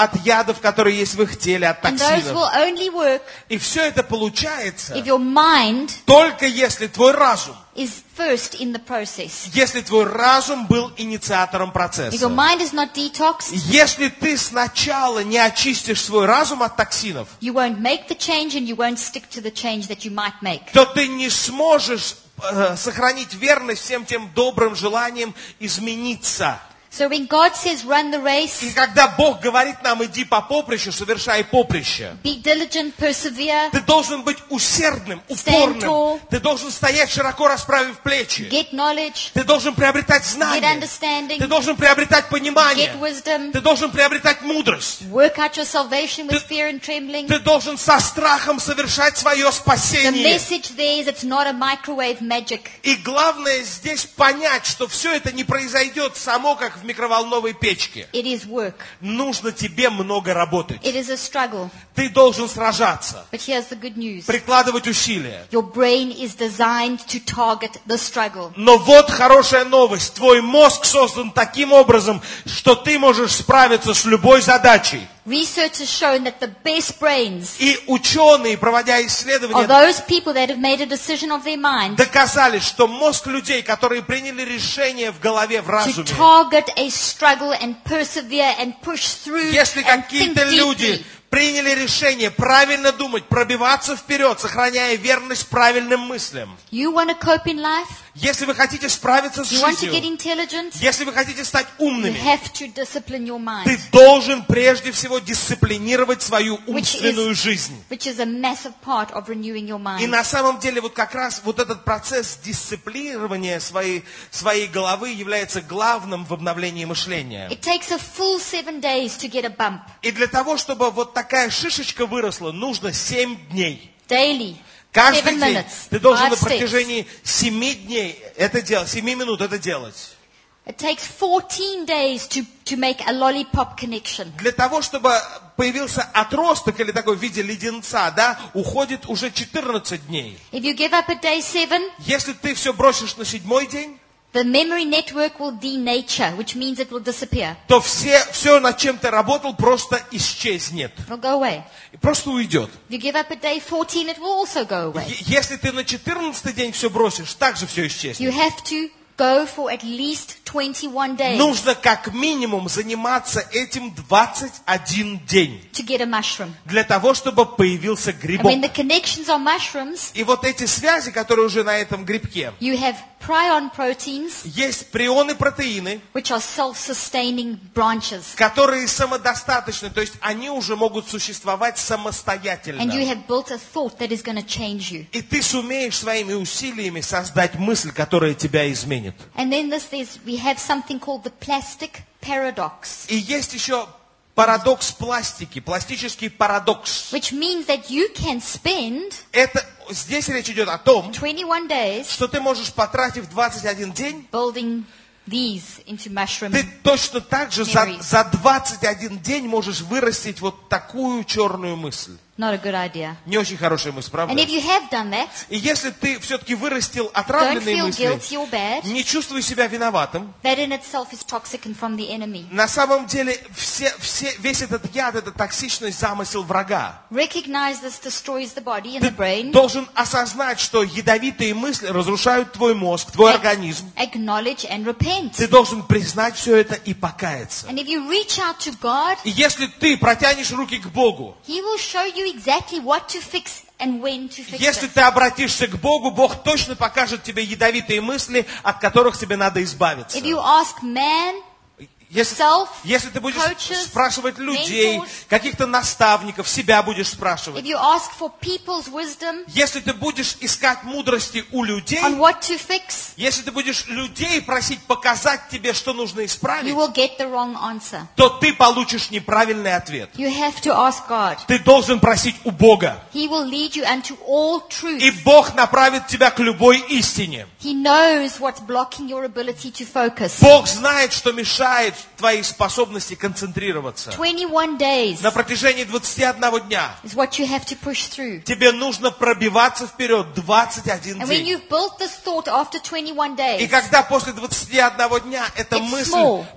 от ядов, которые есть в их теле, от And those токсинов. will only work И все это получается if your mind только если твой разум, is first in the process. если твой разум был инициатором If your процесса. mind is not detoxed, Если ты сначала не очистишь свой разум от токсинов, you won't make the change and you won't stick to the change that you might make. то ты не сможешь сохранить верность всем тем добрым желаниям измениться. So when God says run the И race, когда Бог говорит нам, иди по поприщу, совершай поприще, be diligent, persevere, ты должен быть усердным, Stand tall. упорным. Ты должен стоять, широко расправив плечи. get knowledge, Ты должен приобретать get знания. Ты understanding, должен приобретать понимание. get wisdom, Ты должен приобретать мудрость. work out your salvation with fear and trembling. Ты должен со страхом совершать свое The спасение. message there is it's not a microwave magic. И главное здесь понять, что все это не произойдет само, как в микроволновой печке. It is work. Нужно тебе много работать. It is a struggle. Ты должен сражаться, But here's the good news. прикладывать усилия. Your brain is designed to target the struggle. Но вот хорошая новость. Твой мозг создан таким образом, что ты можешь справиться с любой задачей. Research has shown that the best brains И ученые, проводя are исследования, those people that have made a decision of their mind доказали, что мозг людей, которые приняли решение в голове, в to разуме, target a struggle and persevere and push through если and think какие-то люди deeply. приняли решение правильно думать, пробиваться вперед, сохраняя верность правильным мыслям. You want to cope in life? Если вы хотите справиться с You want to get жизнью, intelligent? если вы хотите стать You умными, have to discipline your ты mind, должен прежде всего дисциплинировать свою умственную жизнь. which is a massive part of renewing your И mind. на самом деле вот как раз вот этот процесс дисциплинирования своей головы является главным в обновлении мышления. It takes a full 7 days to get a bump. И для того, чтобы вот такая шишечка выросла, нужно 7 дней. Daily. Каждый 7 день minutes. ты должен 5 на steps. протяжении 7 дней это делать, 7 минут это делать. It takes 14 days to make a lollipop connection. Для того, чтобы появился отросток или такой в виде леденца, да, уходит уже 14 дней. If you give up at day 7, Если ты все бросишь на 7-й день, the memory network will denature, which means it will disappear. то все, над чем ты работал, просто исчезнет. It will go away. И просто уйдет. If you give up at day 14, it will also go away. Если ты на 14-й день все бросишь, также все You исчезнет. have to go for at least 21 days Нужно как минимум заниматься этим 21 день. to get a mushroom. Для того, чтобы появился And грибок. when the connections are mushrooms, И вот эти связи, которые уже на этом грибке, you have prion proteins, есть прионы-протеины, which are self-sustaining branches. которые самодостаточны, то есть они уже могут существовать And you самостоятельно. have built a thought that is going to change you. И ты сумеешь своими усилиями создать мысль, которая тебя изменит. And then we have something called the plastic paradox, И есть еще парадокс пластики, пластический парадокс. which means that you can spend Здесь речь идет о том, 21 days что ты можешь, потратив 21 день, building these into mushroom. ты точно так же Memories. за 21 день можешь вырастить вот такую черную мысль. Not a good idea. Не очень хорошая мысль, правда? And if you have done that, И если ты все-таки вырастил don't отравленные feel мысли, guilty or bad. не чувствуй себя виноватым. That in itself is toxic and from the enemy. На самом деле весь этот яд, эта токсичность, замысел врага. Recognize this destroys the body and Ты the brain. должен осознать, что ядовитые мысли разрушают твой мозг, твой организм. Acknowledge and repent. Ты должен признать все это и покаяться. And if you reach out to God, И если ты протянешь руки к Богу, He will show you exactly what to fix and when to fix если it. ты обратишься к Богу, Бог точно покажет тебе ядовитые мысли, от которых тебе надо избавиться. If you ask man, Если ты будешь coaches, спрашивать людей, mentors, каких-то наставников, себя будешь if спрашивать. you ask for people's wisdom Если ты будешь искать мудрости у людей, on what to fix, если ты будешь людей просить показать тебе, что нужно исправить, you will get the wrong answer. то ты получишь неправильный ответ. You have to ask God. Ты должен просить у Бога. He will lead you unto all И truth. Бог направит тебя к любой истине. He knows what's blocking your ability to focus. Бог знает, что мешает твоей способности концентрироваться. 21 days На протяжении 21 дня is what you have to push through. тебе нужно пробиваться вперед 21 And when день. you've built this thought after 21 И days, когда после 21 дня эта It's мысль small.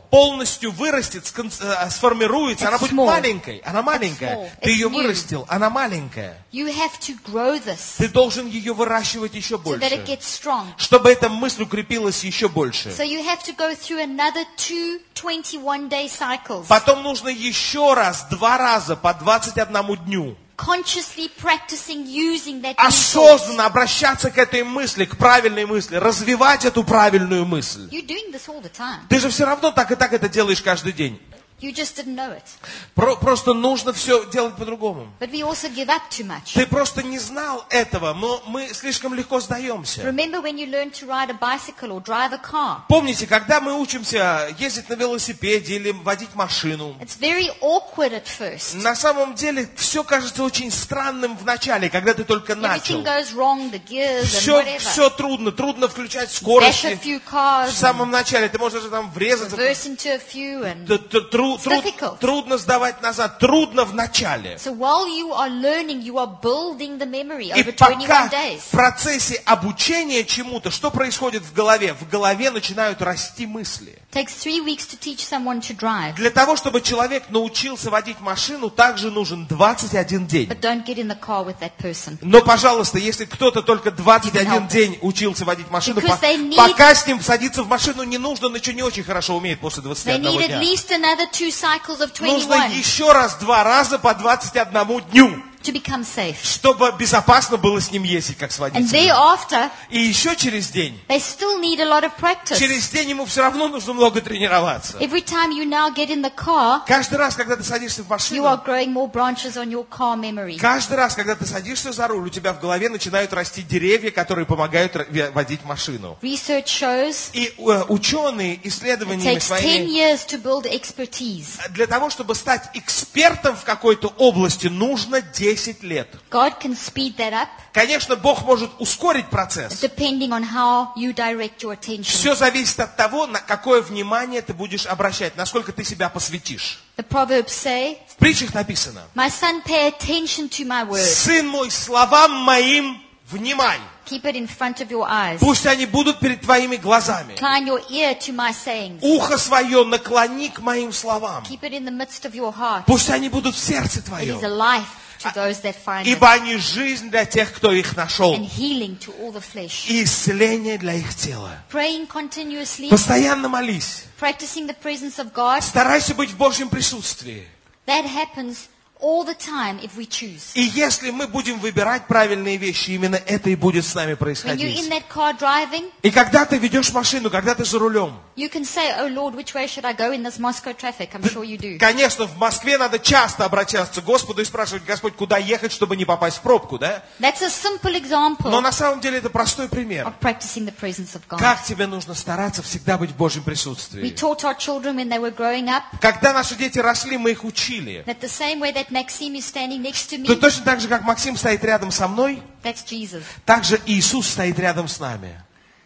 полностью вырастет, сформируется, она будет small. маленькой. Она маленькая. small. Ты It's ее new. вырастил, она маленькая. You have to grow this Ты должен ее выращивать еще so that it больше, gets strong. чтобы эта мысль укрепилась еще больше. So you have to go through another 2 21-day cycles, Потом нужно еще раз, 2 раза по 21 дню consciously practicing using that new thought. осознанно обращаться к этой мысли, к правильной мысли, развивать эту правильную мысль. You're doing this all the time. Ты же все равно так и так это делаешь каждый день. You just didn't know it. Просто нужно все делать по-другому. But we also give up too much. Ты просто не знал этого, но мы слишком легко сдаемся. Remember when you learned to ride a bicycle or drive a car? Помните, когда мы учимся ездить на велосипеде или водить машину, It's very awkward at first. на самом деле все кажется очень странным в начале, когда ты только начал. Everything goes wrong, the gears and whatever. Все трудно включать Bash a скорости. few В cars, самом начале ты можешь там врезаться. reverse into a few, and difficult. Трудно сдавать назад, трудно в начале. so while you are learning, you are building the memory И over пока 21 в days. процессе обучения чему-то, что происходит в голове? В голове начинают расти мысли. It takes 3 weeks to teach someone to drive, Для того, чтобы человек научился водить машину, также нужен 21 день. but don't get in the car with that person. Но, пожалуйста, если кто-то только You 21 can help. день учился водить машину, Because they need- пока с ним садиться в машину не нужно, он еще не очень хорошо умеет после They 21 need at дня. least another 2 cycles of Нужно 21 еще раз 2 раза по 21 дню, to become safe. чтобы безопасно было с ним ездить, как с And водителем. thereafter, И еще через день, they still need a lot of practice. через день ему все равно нужно много тренироваться. Every time you now get in the car, Каждый раз, когда ты садишься в you are машину, growing more branches on your car memory. каждый раз, когда ты садишься за руль, у тебя в голове начинают расти деревья, которые помогают водить машину. Research shows И ученые it исследованиями takes 10 своими, years to build expertise. для того, чтобы стать экспертом в какой-то области, нужно 10 лет. God can speed that up Конечно, Бог может ускорить процесс. depending on how you direct your attention. Все зависит от того, на какое внимание ты будешь обращать, насколько ты себя посвятишь. The Proverbs say, В притчах написано: my son, pay attention to my word. «Сын мой, словам моим внимай, Keep it in front of your eyes. пусть они будут перед твоими глазами. Incline your ear to my sayings. Ухо свое наклони к моим словам, Keep it in the midst of your heart. пусть они будут в сердце It is a твоем, life to those that find it, ибо они жизнь для тех, кто их нашел, and healing to all the flesh. и исцеление для их тела». Praying continuously, Постоянно молись. practicing the presence of God, Старайся быть в Божьем присутствии. that happens all the time if we choose. И если мы будем выбирать правильные вещи, именно это и будет с нами When you're in происходить. that car driving, И когда ты ведешь машину, когда ты за рулем, you can say, oh Lord, which way should I go in this Moscow traffic? I'm sure you do. конечно, в Москве надо часто обращаться к Господу и спрашивать: Господь, куда ехать, чтобы не попасть в пробку, да? That's a simple example Но на самом деле это простой пример. of practicing the presence of God. Как тебе нужно стараться всегда быть в Божьем We присутствии. taught our children when they were growing up Когда наши дети росли, мы их учили. that the same way that Maxime is standing next to me, То точно так же, как Максим стоит рядом со мной, that's Jesus. так же Иисус стоит рядом с нами.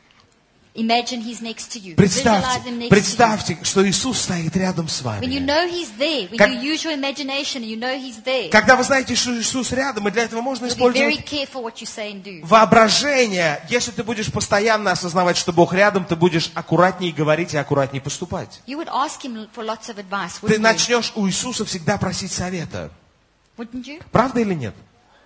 Imagine he's next to you. Visualize him next to you. Представьте, что Иисус стоит рядом с When you вами. know he's there, when Как- you use your imagination, you know he's there. Когда вы знаете, что Иисус рядом, и для этого можно You'll be very использовать careful what you say and do. воображение. Если ты будешь постоянно осознавать, что Бог рядом, ты будешь аккуратнее говорить и аккуратнее поступать. You would ask him for lots of advice, Ты wouldn't you? начнешь у Иисуса всегда просить совета. Wouldn't you? Правда или нет?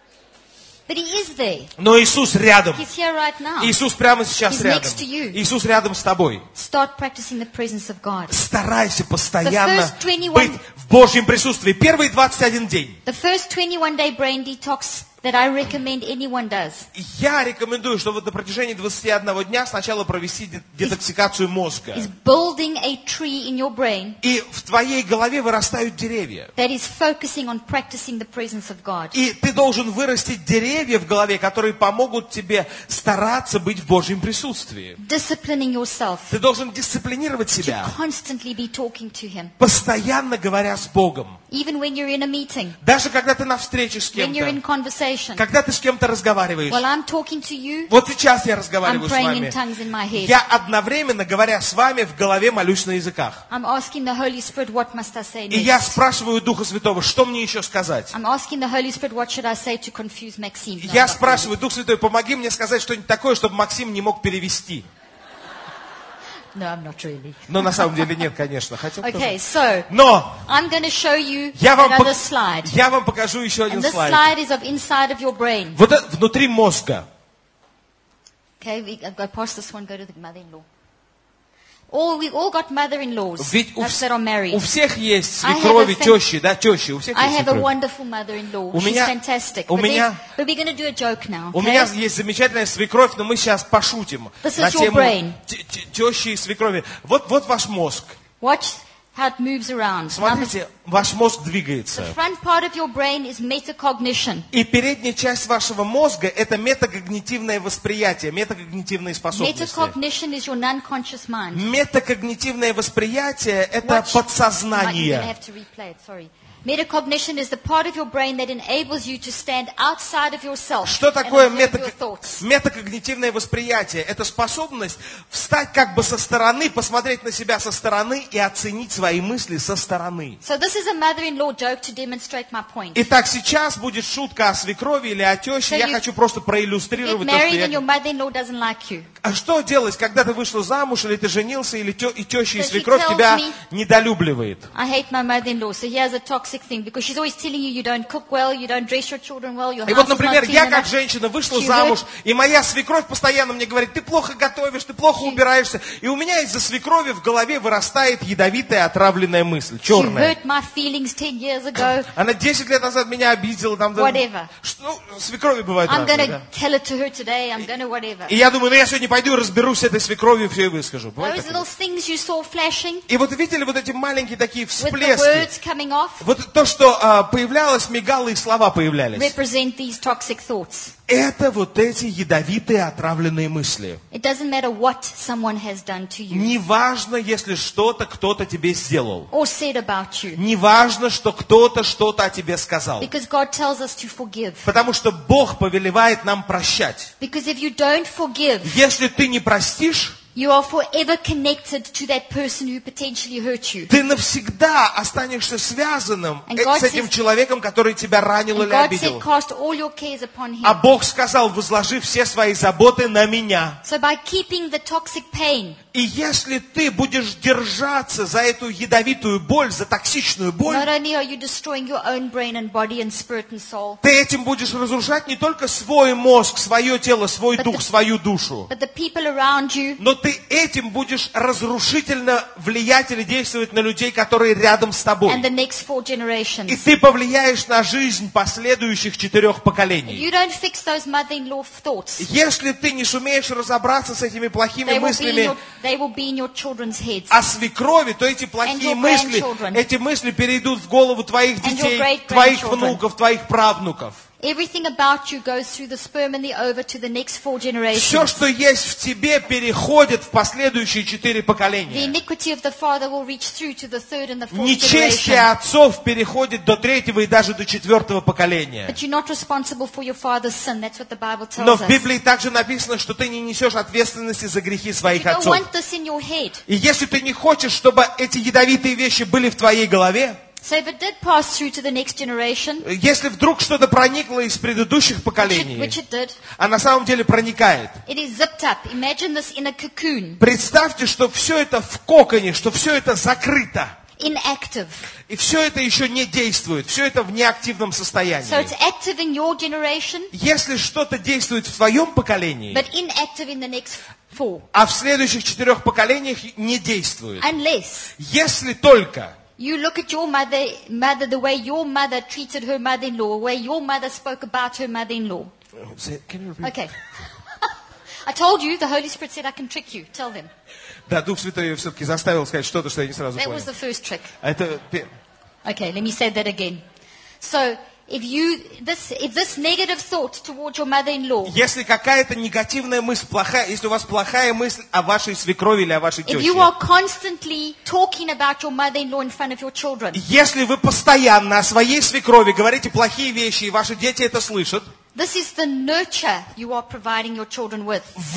But he is there. Но Иисус рядом. He's here right now. Иисус прямо сейчас He's рядом. next to you. Иисус рядом с тобой. Start practicing the presence of God. Старайся постоянно The first 21 быть в Божьем присутствии. Первые 21 день. The first 21-day brain detox that I recommend anyone does Я рекомендую, что вот на протяжении 21 дня сначала провести детоксикацию мозга. is building a tree in your brain И в твоей голове вырастают деревья. that is focusing on practicing the presence of God. И ты должен вырастить деревья в голове, которые помогут тебе стараться быть в Божьем присутствии. Disciplining yourself Ты должен дисциплинировать to себя, constantly be talking to Him. постоянно говоря с Богом. Even when you're in a meeting, Даже когда ты на встрече с when you're in кем-то, conversation. когда ты с кем-то разговариваешь. While I'm talking to you, Вот сейчас я I'm разговариваю с praying in вами. tongues in my head. Я одновременно, говоря с вами, в голове молюсь на языках. I'm asking the Holy Spirit, what must I say И я next? спрашиваю Духа Святого, что мне еще сказать? I'm asking the Holy Spirit, what should I say to confuse Maxime? No, Я not спрашиваю, Дух Святой, помоги мне сказать что-нибудь такое, чтобы Максим не мог перевести. really. No, I'm not really. Но на самом деле нет, конечно. Хотя бы Okay, тоже. so Но I'm going to show you я вам another slide. покажу еще один And this слайд. slide is of inside of your brain. Вот это внутри мозга. Okay, I've got past this one, go to the mother-in-law. We all got mother-in-laws Ведь у that are married. всех есть I have свекрови, a тещи, да, тещи, у всех I есть have a свекрови. wonderful mother-in-law. У She's меня- fantastic. у But меня- we're going to do a joke now. У Okay? меня есть замечательная свекровь, но мы сейчас пошутим This на is your тему brain. тещи и свекрови. Вот ваш мозг. Watch how it moves around. Now, Смотрите, ваш мозг the двигается. front part of your brain is metacognition. И передняя часть вашего мозга – это метакогнитивное восприятие, метакогнитивные способности. Metacognition is your non-conscious mind. Метакогнитивное восприятие – это Watch. You're going to подсознание. have to replay it, sorry. Metacognition is the part of your brain that enables you to stand outside of yourself Что and такое observe your thoughts. метакогнитивное восприятие? Это способность встать как бы со стороны, посмотреть на себя со стороны и оценить свои мысли со стороны. So this is a mother-in-law joke to demonstrate my point. Итак, сейчас будет шутка о свекрови или о теще. So Я you хочу просто Get проиллюстрировать то, что married and your я... mother-in-law doesn't like you. А что делать, когда ты вышла замуж, или ты женился, или и теща, и So she свекровь tells тебя me- недолюбливает? I hate my mother-in-law, so here's a toxic thing, because she's always telling you don't cook well, you don't dress your children well, your И house вот, is например, not clean я как enough. женщина вышла She замуж, и моя свекровь постоянно мне говорит: ты плохо готовишь, ты плохо убираешься. И у меня из-за свекрови в голове вырастает ядовитая отравленная мысль, She черная. hurt my feelings 10 years ago. Она 10 лет назад меня обидела. Там, Whatever. Ну, свекрови бывают I'm going разные, to да. tell it to her today, I'm going to whatever. И я думаю, ну я сегодня пойду и разберусь с этой свекровью, все и выскажу. Бывает Those такое? little things you saw flashing И вот видели вот эти маленькие такие with the всплески? words coming off Вот то, что появлялось, мигало, и слова появлялись. represent these toxic thoughts. Это вот эти ядовитые отравленные мысли. It doesn't matter what someone has done to you Неважно, если что-то кто-то тебе сделал. or said about you, Неважно, что кто-то что-то о тебе сказал. because God tells us to forgive. Потому что Бог повелевает нам прощать. Because if you don't forgive, Если ты не простишь, you are forever connected to that person who potentially hurt you. ты навсегда останешься связанным And God с этим says- человеком, который тебя ранил And или God обидел. said, cast all your cares upon А Him. Бог сказал: возложи все свои заботы на меня. So by keeping the toxic pain, И если ты будешь держаться за эту ядовитую боль, за токсичную боль, not only are you destroying your own brain and body and spirit and soul, ты этим будешь разрушать не только свой мозг, свое тело, свой But дух, the- свою душу, but the people around you, но ты этим будешь разрушительно влиять или действовать на людей, которые рядом с тобой. and the next 4 И generations. ты повлияешь на жизнь последующих 4 If поколений. you don't fix those mother-in-law thoughts, Если ты не сумеешь разобраться с этими плохими мыслями they will be in your children's heads. о свекрови, то эти плохие your мысли, grandchildren. эти мысли перейдут в голову твоих And your детей, great-grandchildren. твоих внуков, твоих правнуков. Everything about you goes through the sperm and the ova to the next 4 Все, generations. что есть в тебе, переходит в последующие 4 The поколения. iniquity of the father will reach through to the 3rd and the 4th Нечестие generation. отцов переходит до 3-го и даже до 4-го поколения. But you're not responsible for your father's sin. That's what the Bible Но tells в us. Библии также написано, что ты не несешь ответственности за грехи своих You don't отцов. want this in your head. И если ты не хочешь, чтобы эти ядовитые вещи были в твоей голове, So if it did pass through to the next generation, если вдруг что-то проникло из предыдущих which поколений, it did, а на самом деле проникает, it is zipped up. Imagine this in a cocoon, представьте, что все это в коконе, что все это закрыто. inactive. И все это еще не действует, все это в неактивном So состоянии. it's active in your generation, Если что-то действует в твоем поколении, but inactive in the next 4. а в следующих 4 поколениях не действует, Unless если только you look at your mother, the way your mother treated her mother-in-law, the way your mother spoke about her mother-in-law. Okay. I told you, the Holy Spirit said I can trick you. Tell them. Да, Дух Святой все-таки заставил сказать что-то, что я не сразу That was понял. the first trick. Это Okay, let me say that again. So, if this negative thought towards your mother-in-law, если какая-то негативная мысль, плохая, если у вас плохая мысль о вашей свекрови или о вашей if you теще, are constantly talking about your mother-in-law in front of your children, если вы постоянно о своей свекрови говорите плохие вещи, и ваши дети это слышат, this is the nurture you are providing your children with. вы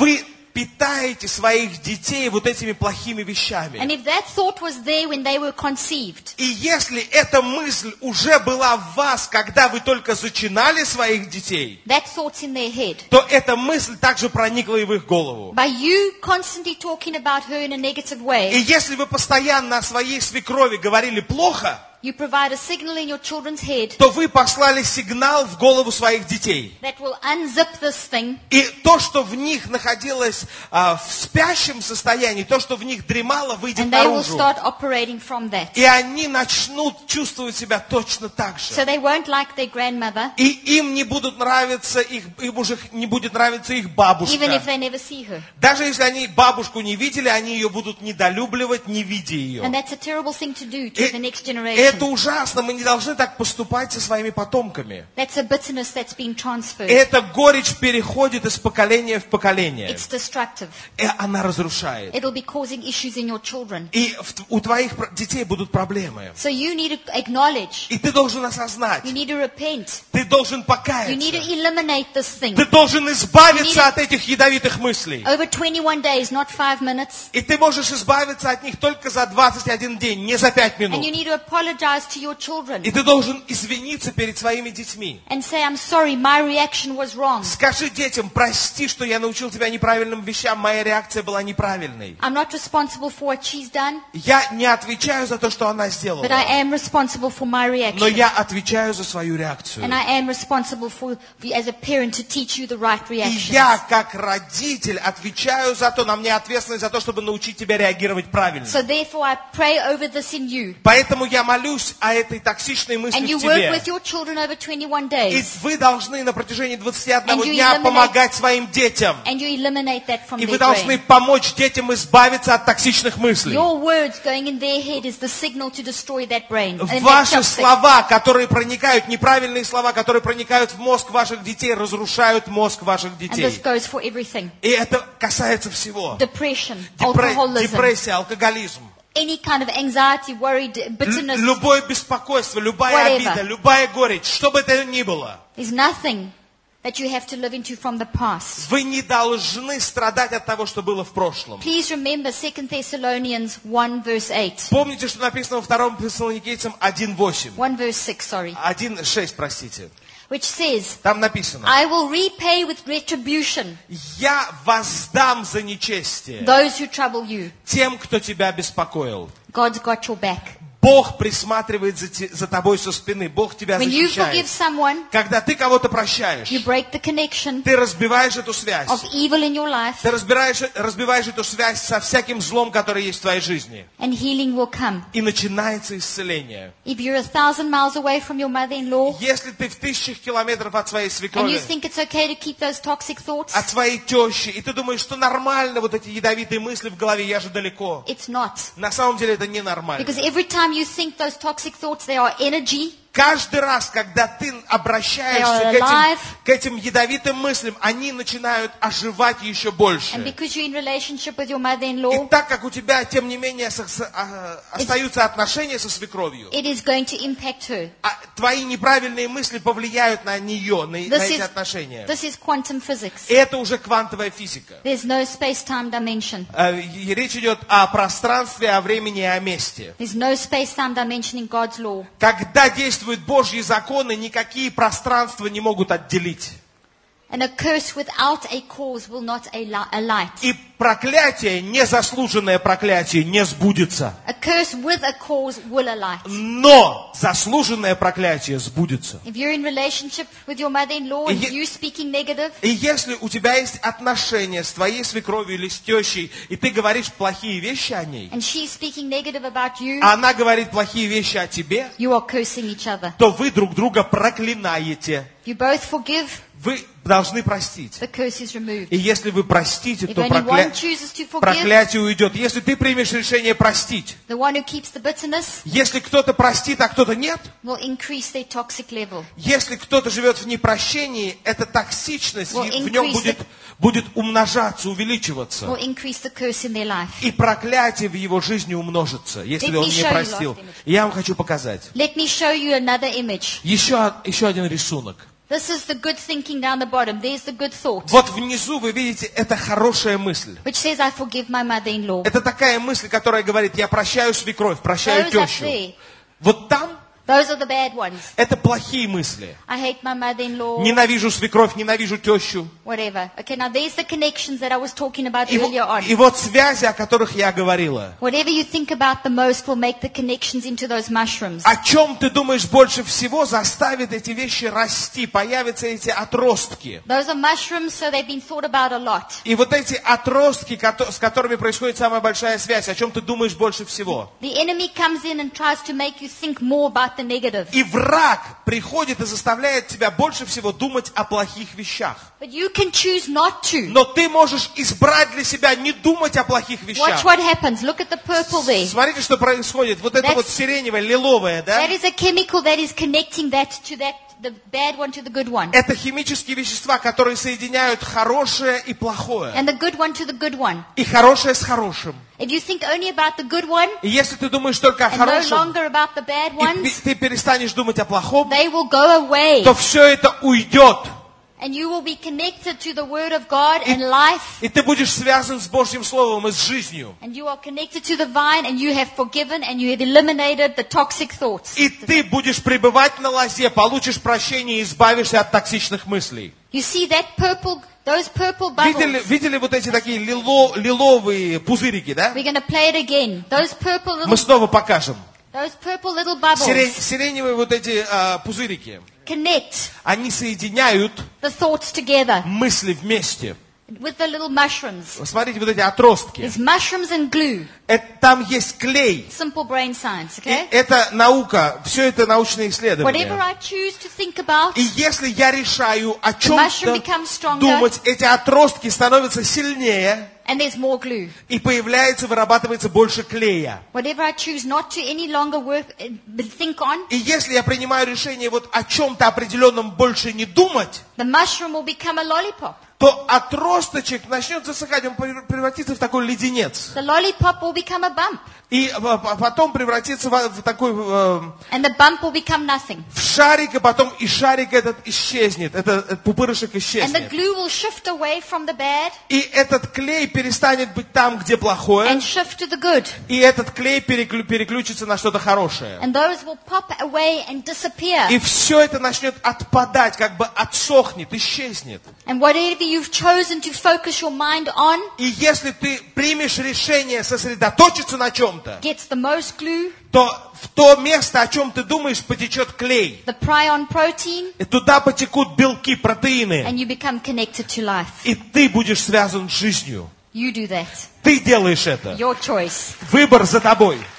питаете своих детей вот этими плохими вещами, and if that thought was there when they were conceived, и если эта мысль уже была в вас, когда вы только зачинали своих детей, that thought's in their head. то эта мысль также проникла и в их голову. By you constantly talking about her in a negative И way, если вы постоянно о своей свекрови говорили плохо, you provide a signal in your children's head то вы послали сигнал в голову своих детей. that will unzip this thing, И то, что в них находилось в спящем состоянии, то, что в них дремало, выйдет and they will наружу. start operating from that. И они начнут чувствовать себя точно так же. So they won't like their grandmother, И им не будут нравиться им уже не будет нравиться их even if бабушка. they never see her. Даже если они бабушку не видели, они ее будут недолюбливать, не видя ее. And that's a terrible thing to do to И the next это generation. ужасно, мы не должны так поступать со своими потомками. That's a bitterness that's being transferred. Эта горечь переходит из поколения в поколение. It's destructive. И она разрушает. It'll be causing issues in your children. И у твоих детей будут проблемы. So you need to acknowledge. И ты должен осознать. You need to repent. Ты должен You need to покаяться. eliminate this thing. Ты должен избавиться от этих ядовитых мыслей. Over 21 days, not 5 minutes. И ты можешь избавиться от них только за 21 день, не за 5 And минут. you need to apologize to your children И ты должен извиниться перед своими детьми. and say, I'm sorry, my reaction was wrong. Скажи детям, прости, что я научил тебя неправильным вещам, моя реакция была неправильной. I'm not responsible for what she's done, Я не отвечаю за то, что она but сделала, I am responsible for my но reaction. я отвечаю за свою реакцию. And I am responsible for, as a parent, to teach you the right И reactions. я, как родитель, отвечаю за то, на мне ответственность за то, чтобы научить тебя реагировать правильно. So therefore, I pray over this in you. Поэтому я молюсь о этой токсичной мысли And you в work тебе. with your children over 21 И days. вы должны на протяжении 21 And you дня eliminate- помогать своим детям. And you eliminate that from И their вы должны brain. помочь детям избавиться от токсичных мыслей. Your words going in their head is the signal to destroy that brain. And that Ваши toxic. слова, которые проникают, неправильные слова, которые проникают в мозг ваших детей, разрушают мозг ваших And детей. this goes for everything. И это касается всего. Depression, alcoholism, Депрессия, алкоголизм. any kind of anxiety, worry, bitterness. Любое беспокойство, любая Whatever. обида, любая горечь, что бы это ни было. There's nothing that you have to live into from the past. Вы не должны страдать от того, что было в прошлом. Please remember 2 Thessalonians 1 verse 8. Помните, что написано во 2 Фессалоникийцам 1:8. 1 verse 6, sorry. 1:6, простите. Which says, Там написано: I will repay with retribution «Я воздам за нечестие those who trouble you. тем, кто тебя беспокоил». God's got your back. Бог присматривает за тобой со спины. Бог тебя When you forgive защищает. someone, Когда ты кого-то прощаешь, you break the connection ты разбиваешь эту связь. of evil in your life, Ты разбиваешь эту связь со всяким злом, который есть в твоей жизни. and healing will come. И начинается исцеление. If you're 1,000 miles away from your mother-in-law, Если ты в 1000 километров от своей and you свекрови, think it's okay to keep those toxic thoughts, от своей тещи, и ты думаешь, что нормально вот эти ядовитые мысли в голове, я же далеко. it's not. На самом деле это ненормально. Because every time you think those toxic thoughts, they are energy. Каждый раз, когда ты обращаешься They are alive. к этим ядовитым мыслям, они начинают оживать еще больше. And because you're in relationship with your И mother-in-law, так как у тебя, тем не менее, остаются отношения со свекровью, it is going to impact her. твои неправильные мысли повлияют на нее, на This эти is, отношения. this is quantum physics. И это уже квантовая физика. There's no space-time dimension. И речь идет о пространстве, о времени и о месте. There's no space-time dimension in God's law. Когда действуют Божьи законы, никакие пространства не могут отделить. And a curse without a cause will not alight. И проклятие, незаслуженное проклятие, не сбудется. A curse with a cause will alight. Но заслуженное проклятие сбудется. If you're in relationship with your mother-in-law and you speaking negative, И если у тебя есть отношения с твоей свекровью или с тещей, и ты говоришь плохие вещи о ней, and she's speaking negative about you, а она говорит плохие вещи о тебе, you are cursing each other. то вы друг друга проклинаете. You both forgive, Вы должны простить. the curse is removed. И если вы простите, If то only one chooses to forgive, проклятие уйдет. Если ты примешь решение простить, the one who keeps the bitterness если кто-то простит, а кто-то нет, will increase their toxic level. если кто-то живет в непрощении, эта токсичность Will в нем increase будет умножаться, увеличиваться. Will increase the curse in their life. И проклятие в его жизни умножится, если Let он me не show you простил. last image. И я вам хочу показать. Let me show you another image. Еще один рисунок. This is the good thinking down the bottom. There's the good thought. Вот внизу вы видите, это хорошая мысль. Which says, I forgive my mother-in-law. Это такая мысль, которая говорит, я прощаю свекровь, прощаю Those up тещу. there. Вот там Those are the bad ones. это плохие мысли. I hate my mother-in-law. Ненавижу свекровь, ненавижу тещу. Whatever. Okay, now there's the connections that I was talking about И earlier on. вот связи, о которых я говорила. Whatever you think about the most will make the connections into those mushrooms. О чем ты думаешь больше всего, заставит эти вещи расти, появятся эти отростки. Those are mushrooms, so they've been thought about a lot. И вот эти отростки, с которыми происходит самая большая связь, о чем ты думаешь больше всего. The enemy comes in and tries to make you think more about the negative. И враг приходит и заставляет тебя больше всего думать о плохих вещах. But you can choose not to. Но ты можешь избрать для себя не думать о плохих вещах. Watch what happens. Look at the purple there. Смотрите, что происходит. Вот это вот сиреневое, лиловое, да? That is a chemical that is connecting that to that, the bad one to the good one. Это химические вещества, которые соединяют хорошее и плохое. And the good one to the good one. И хорошее с хорошим. If you think only about the good one И если ты думаешь только о and no хорошем, longer about the bad и ones, ты перестанешь думать о плохом, they will go away. то все это уйдет. And you will be connected to the Word of God and life. И ты будешь связан с Божьим Словом и с жизнью. And you are connected to the vine and you have forgiven and you have eliminated the toxic thoughts. И ты будешь пребывать на лозе, получишь прощение и избавишься от токсичных мыслей. You see that purple, those purple bubbles? Видели вот эти такие лиловые пузырики, да? We're going to play it again. Those purple Мы little, снова покажем. those purple little bubbles Сиреневые вот эти пузырики, connect они соединяют the thoughts together мысли вместе. with the little mushrooms. Смотрите, вот эти отростки. There's mushrooms and glue. Там есть клей. Simple brain science, И okay? это наука, все это научные Whatever исследования. I choose to think about, И если я решаю о mushroom чем-то becomes stronger. думать, эти отростки становятся сильнее, and there's more glue. и появляется, вырабатывается больше клея. Whatever I choose not to any longer think on, И если я принимаю решение вот о чем-то определенном больше не думать, the mushroom will become a lollipop. то отросточек начнет засыхать, он превратится в такой леденец. The lollipop will become a bump. И потом превратится в такой And the bump will become nothing. в шарик, и потом и шарик этот исчезнет, этот пупырышек And the исчезнет. glue will shift away from the bad И этот клей перестанет быть там, где плохое, and shift to the good. и этот клей переключится на что-то хорошее. And those will pop away and disappear. И все это начнет отпадать, как бы отсохнет, исчезнет. And whatever you've chosen to focus your mind on И если ты примешь решение сосредоточиться на чем-то, gets the most glue, то в то место, о чем ты думаешь, потечет клей. the prion protein, И туда потекут белки, протеины. and you become connected to life. И ты будешь связан с жизнью. You do that. Ты делаешь это. Your choice. Выбор за тобой.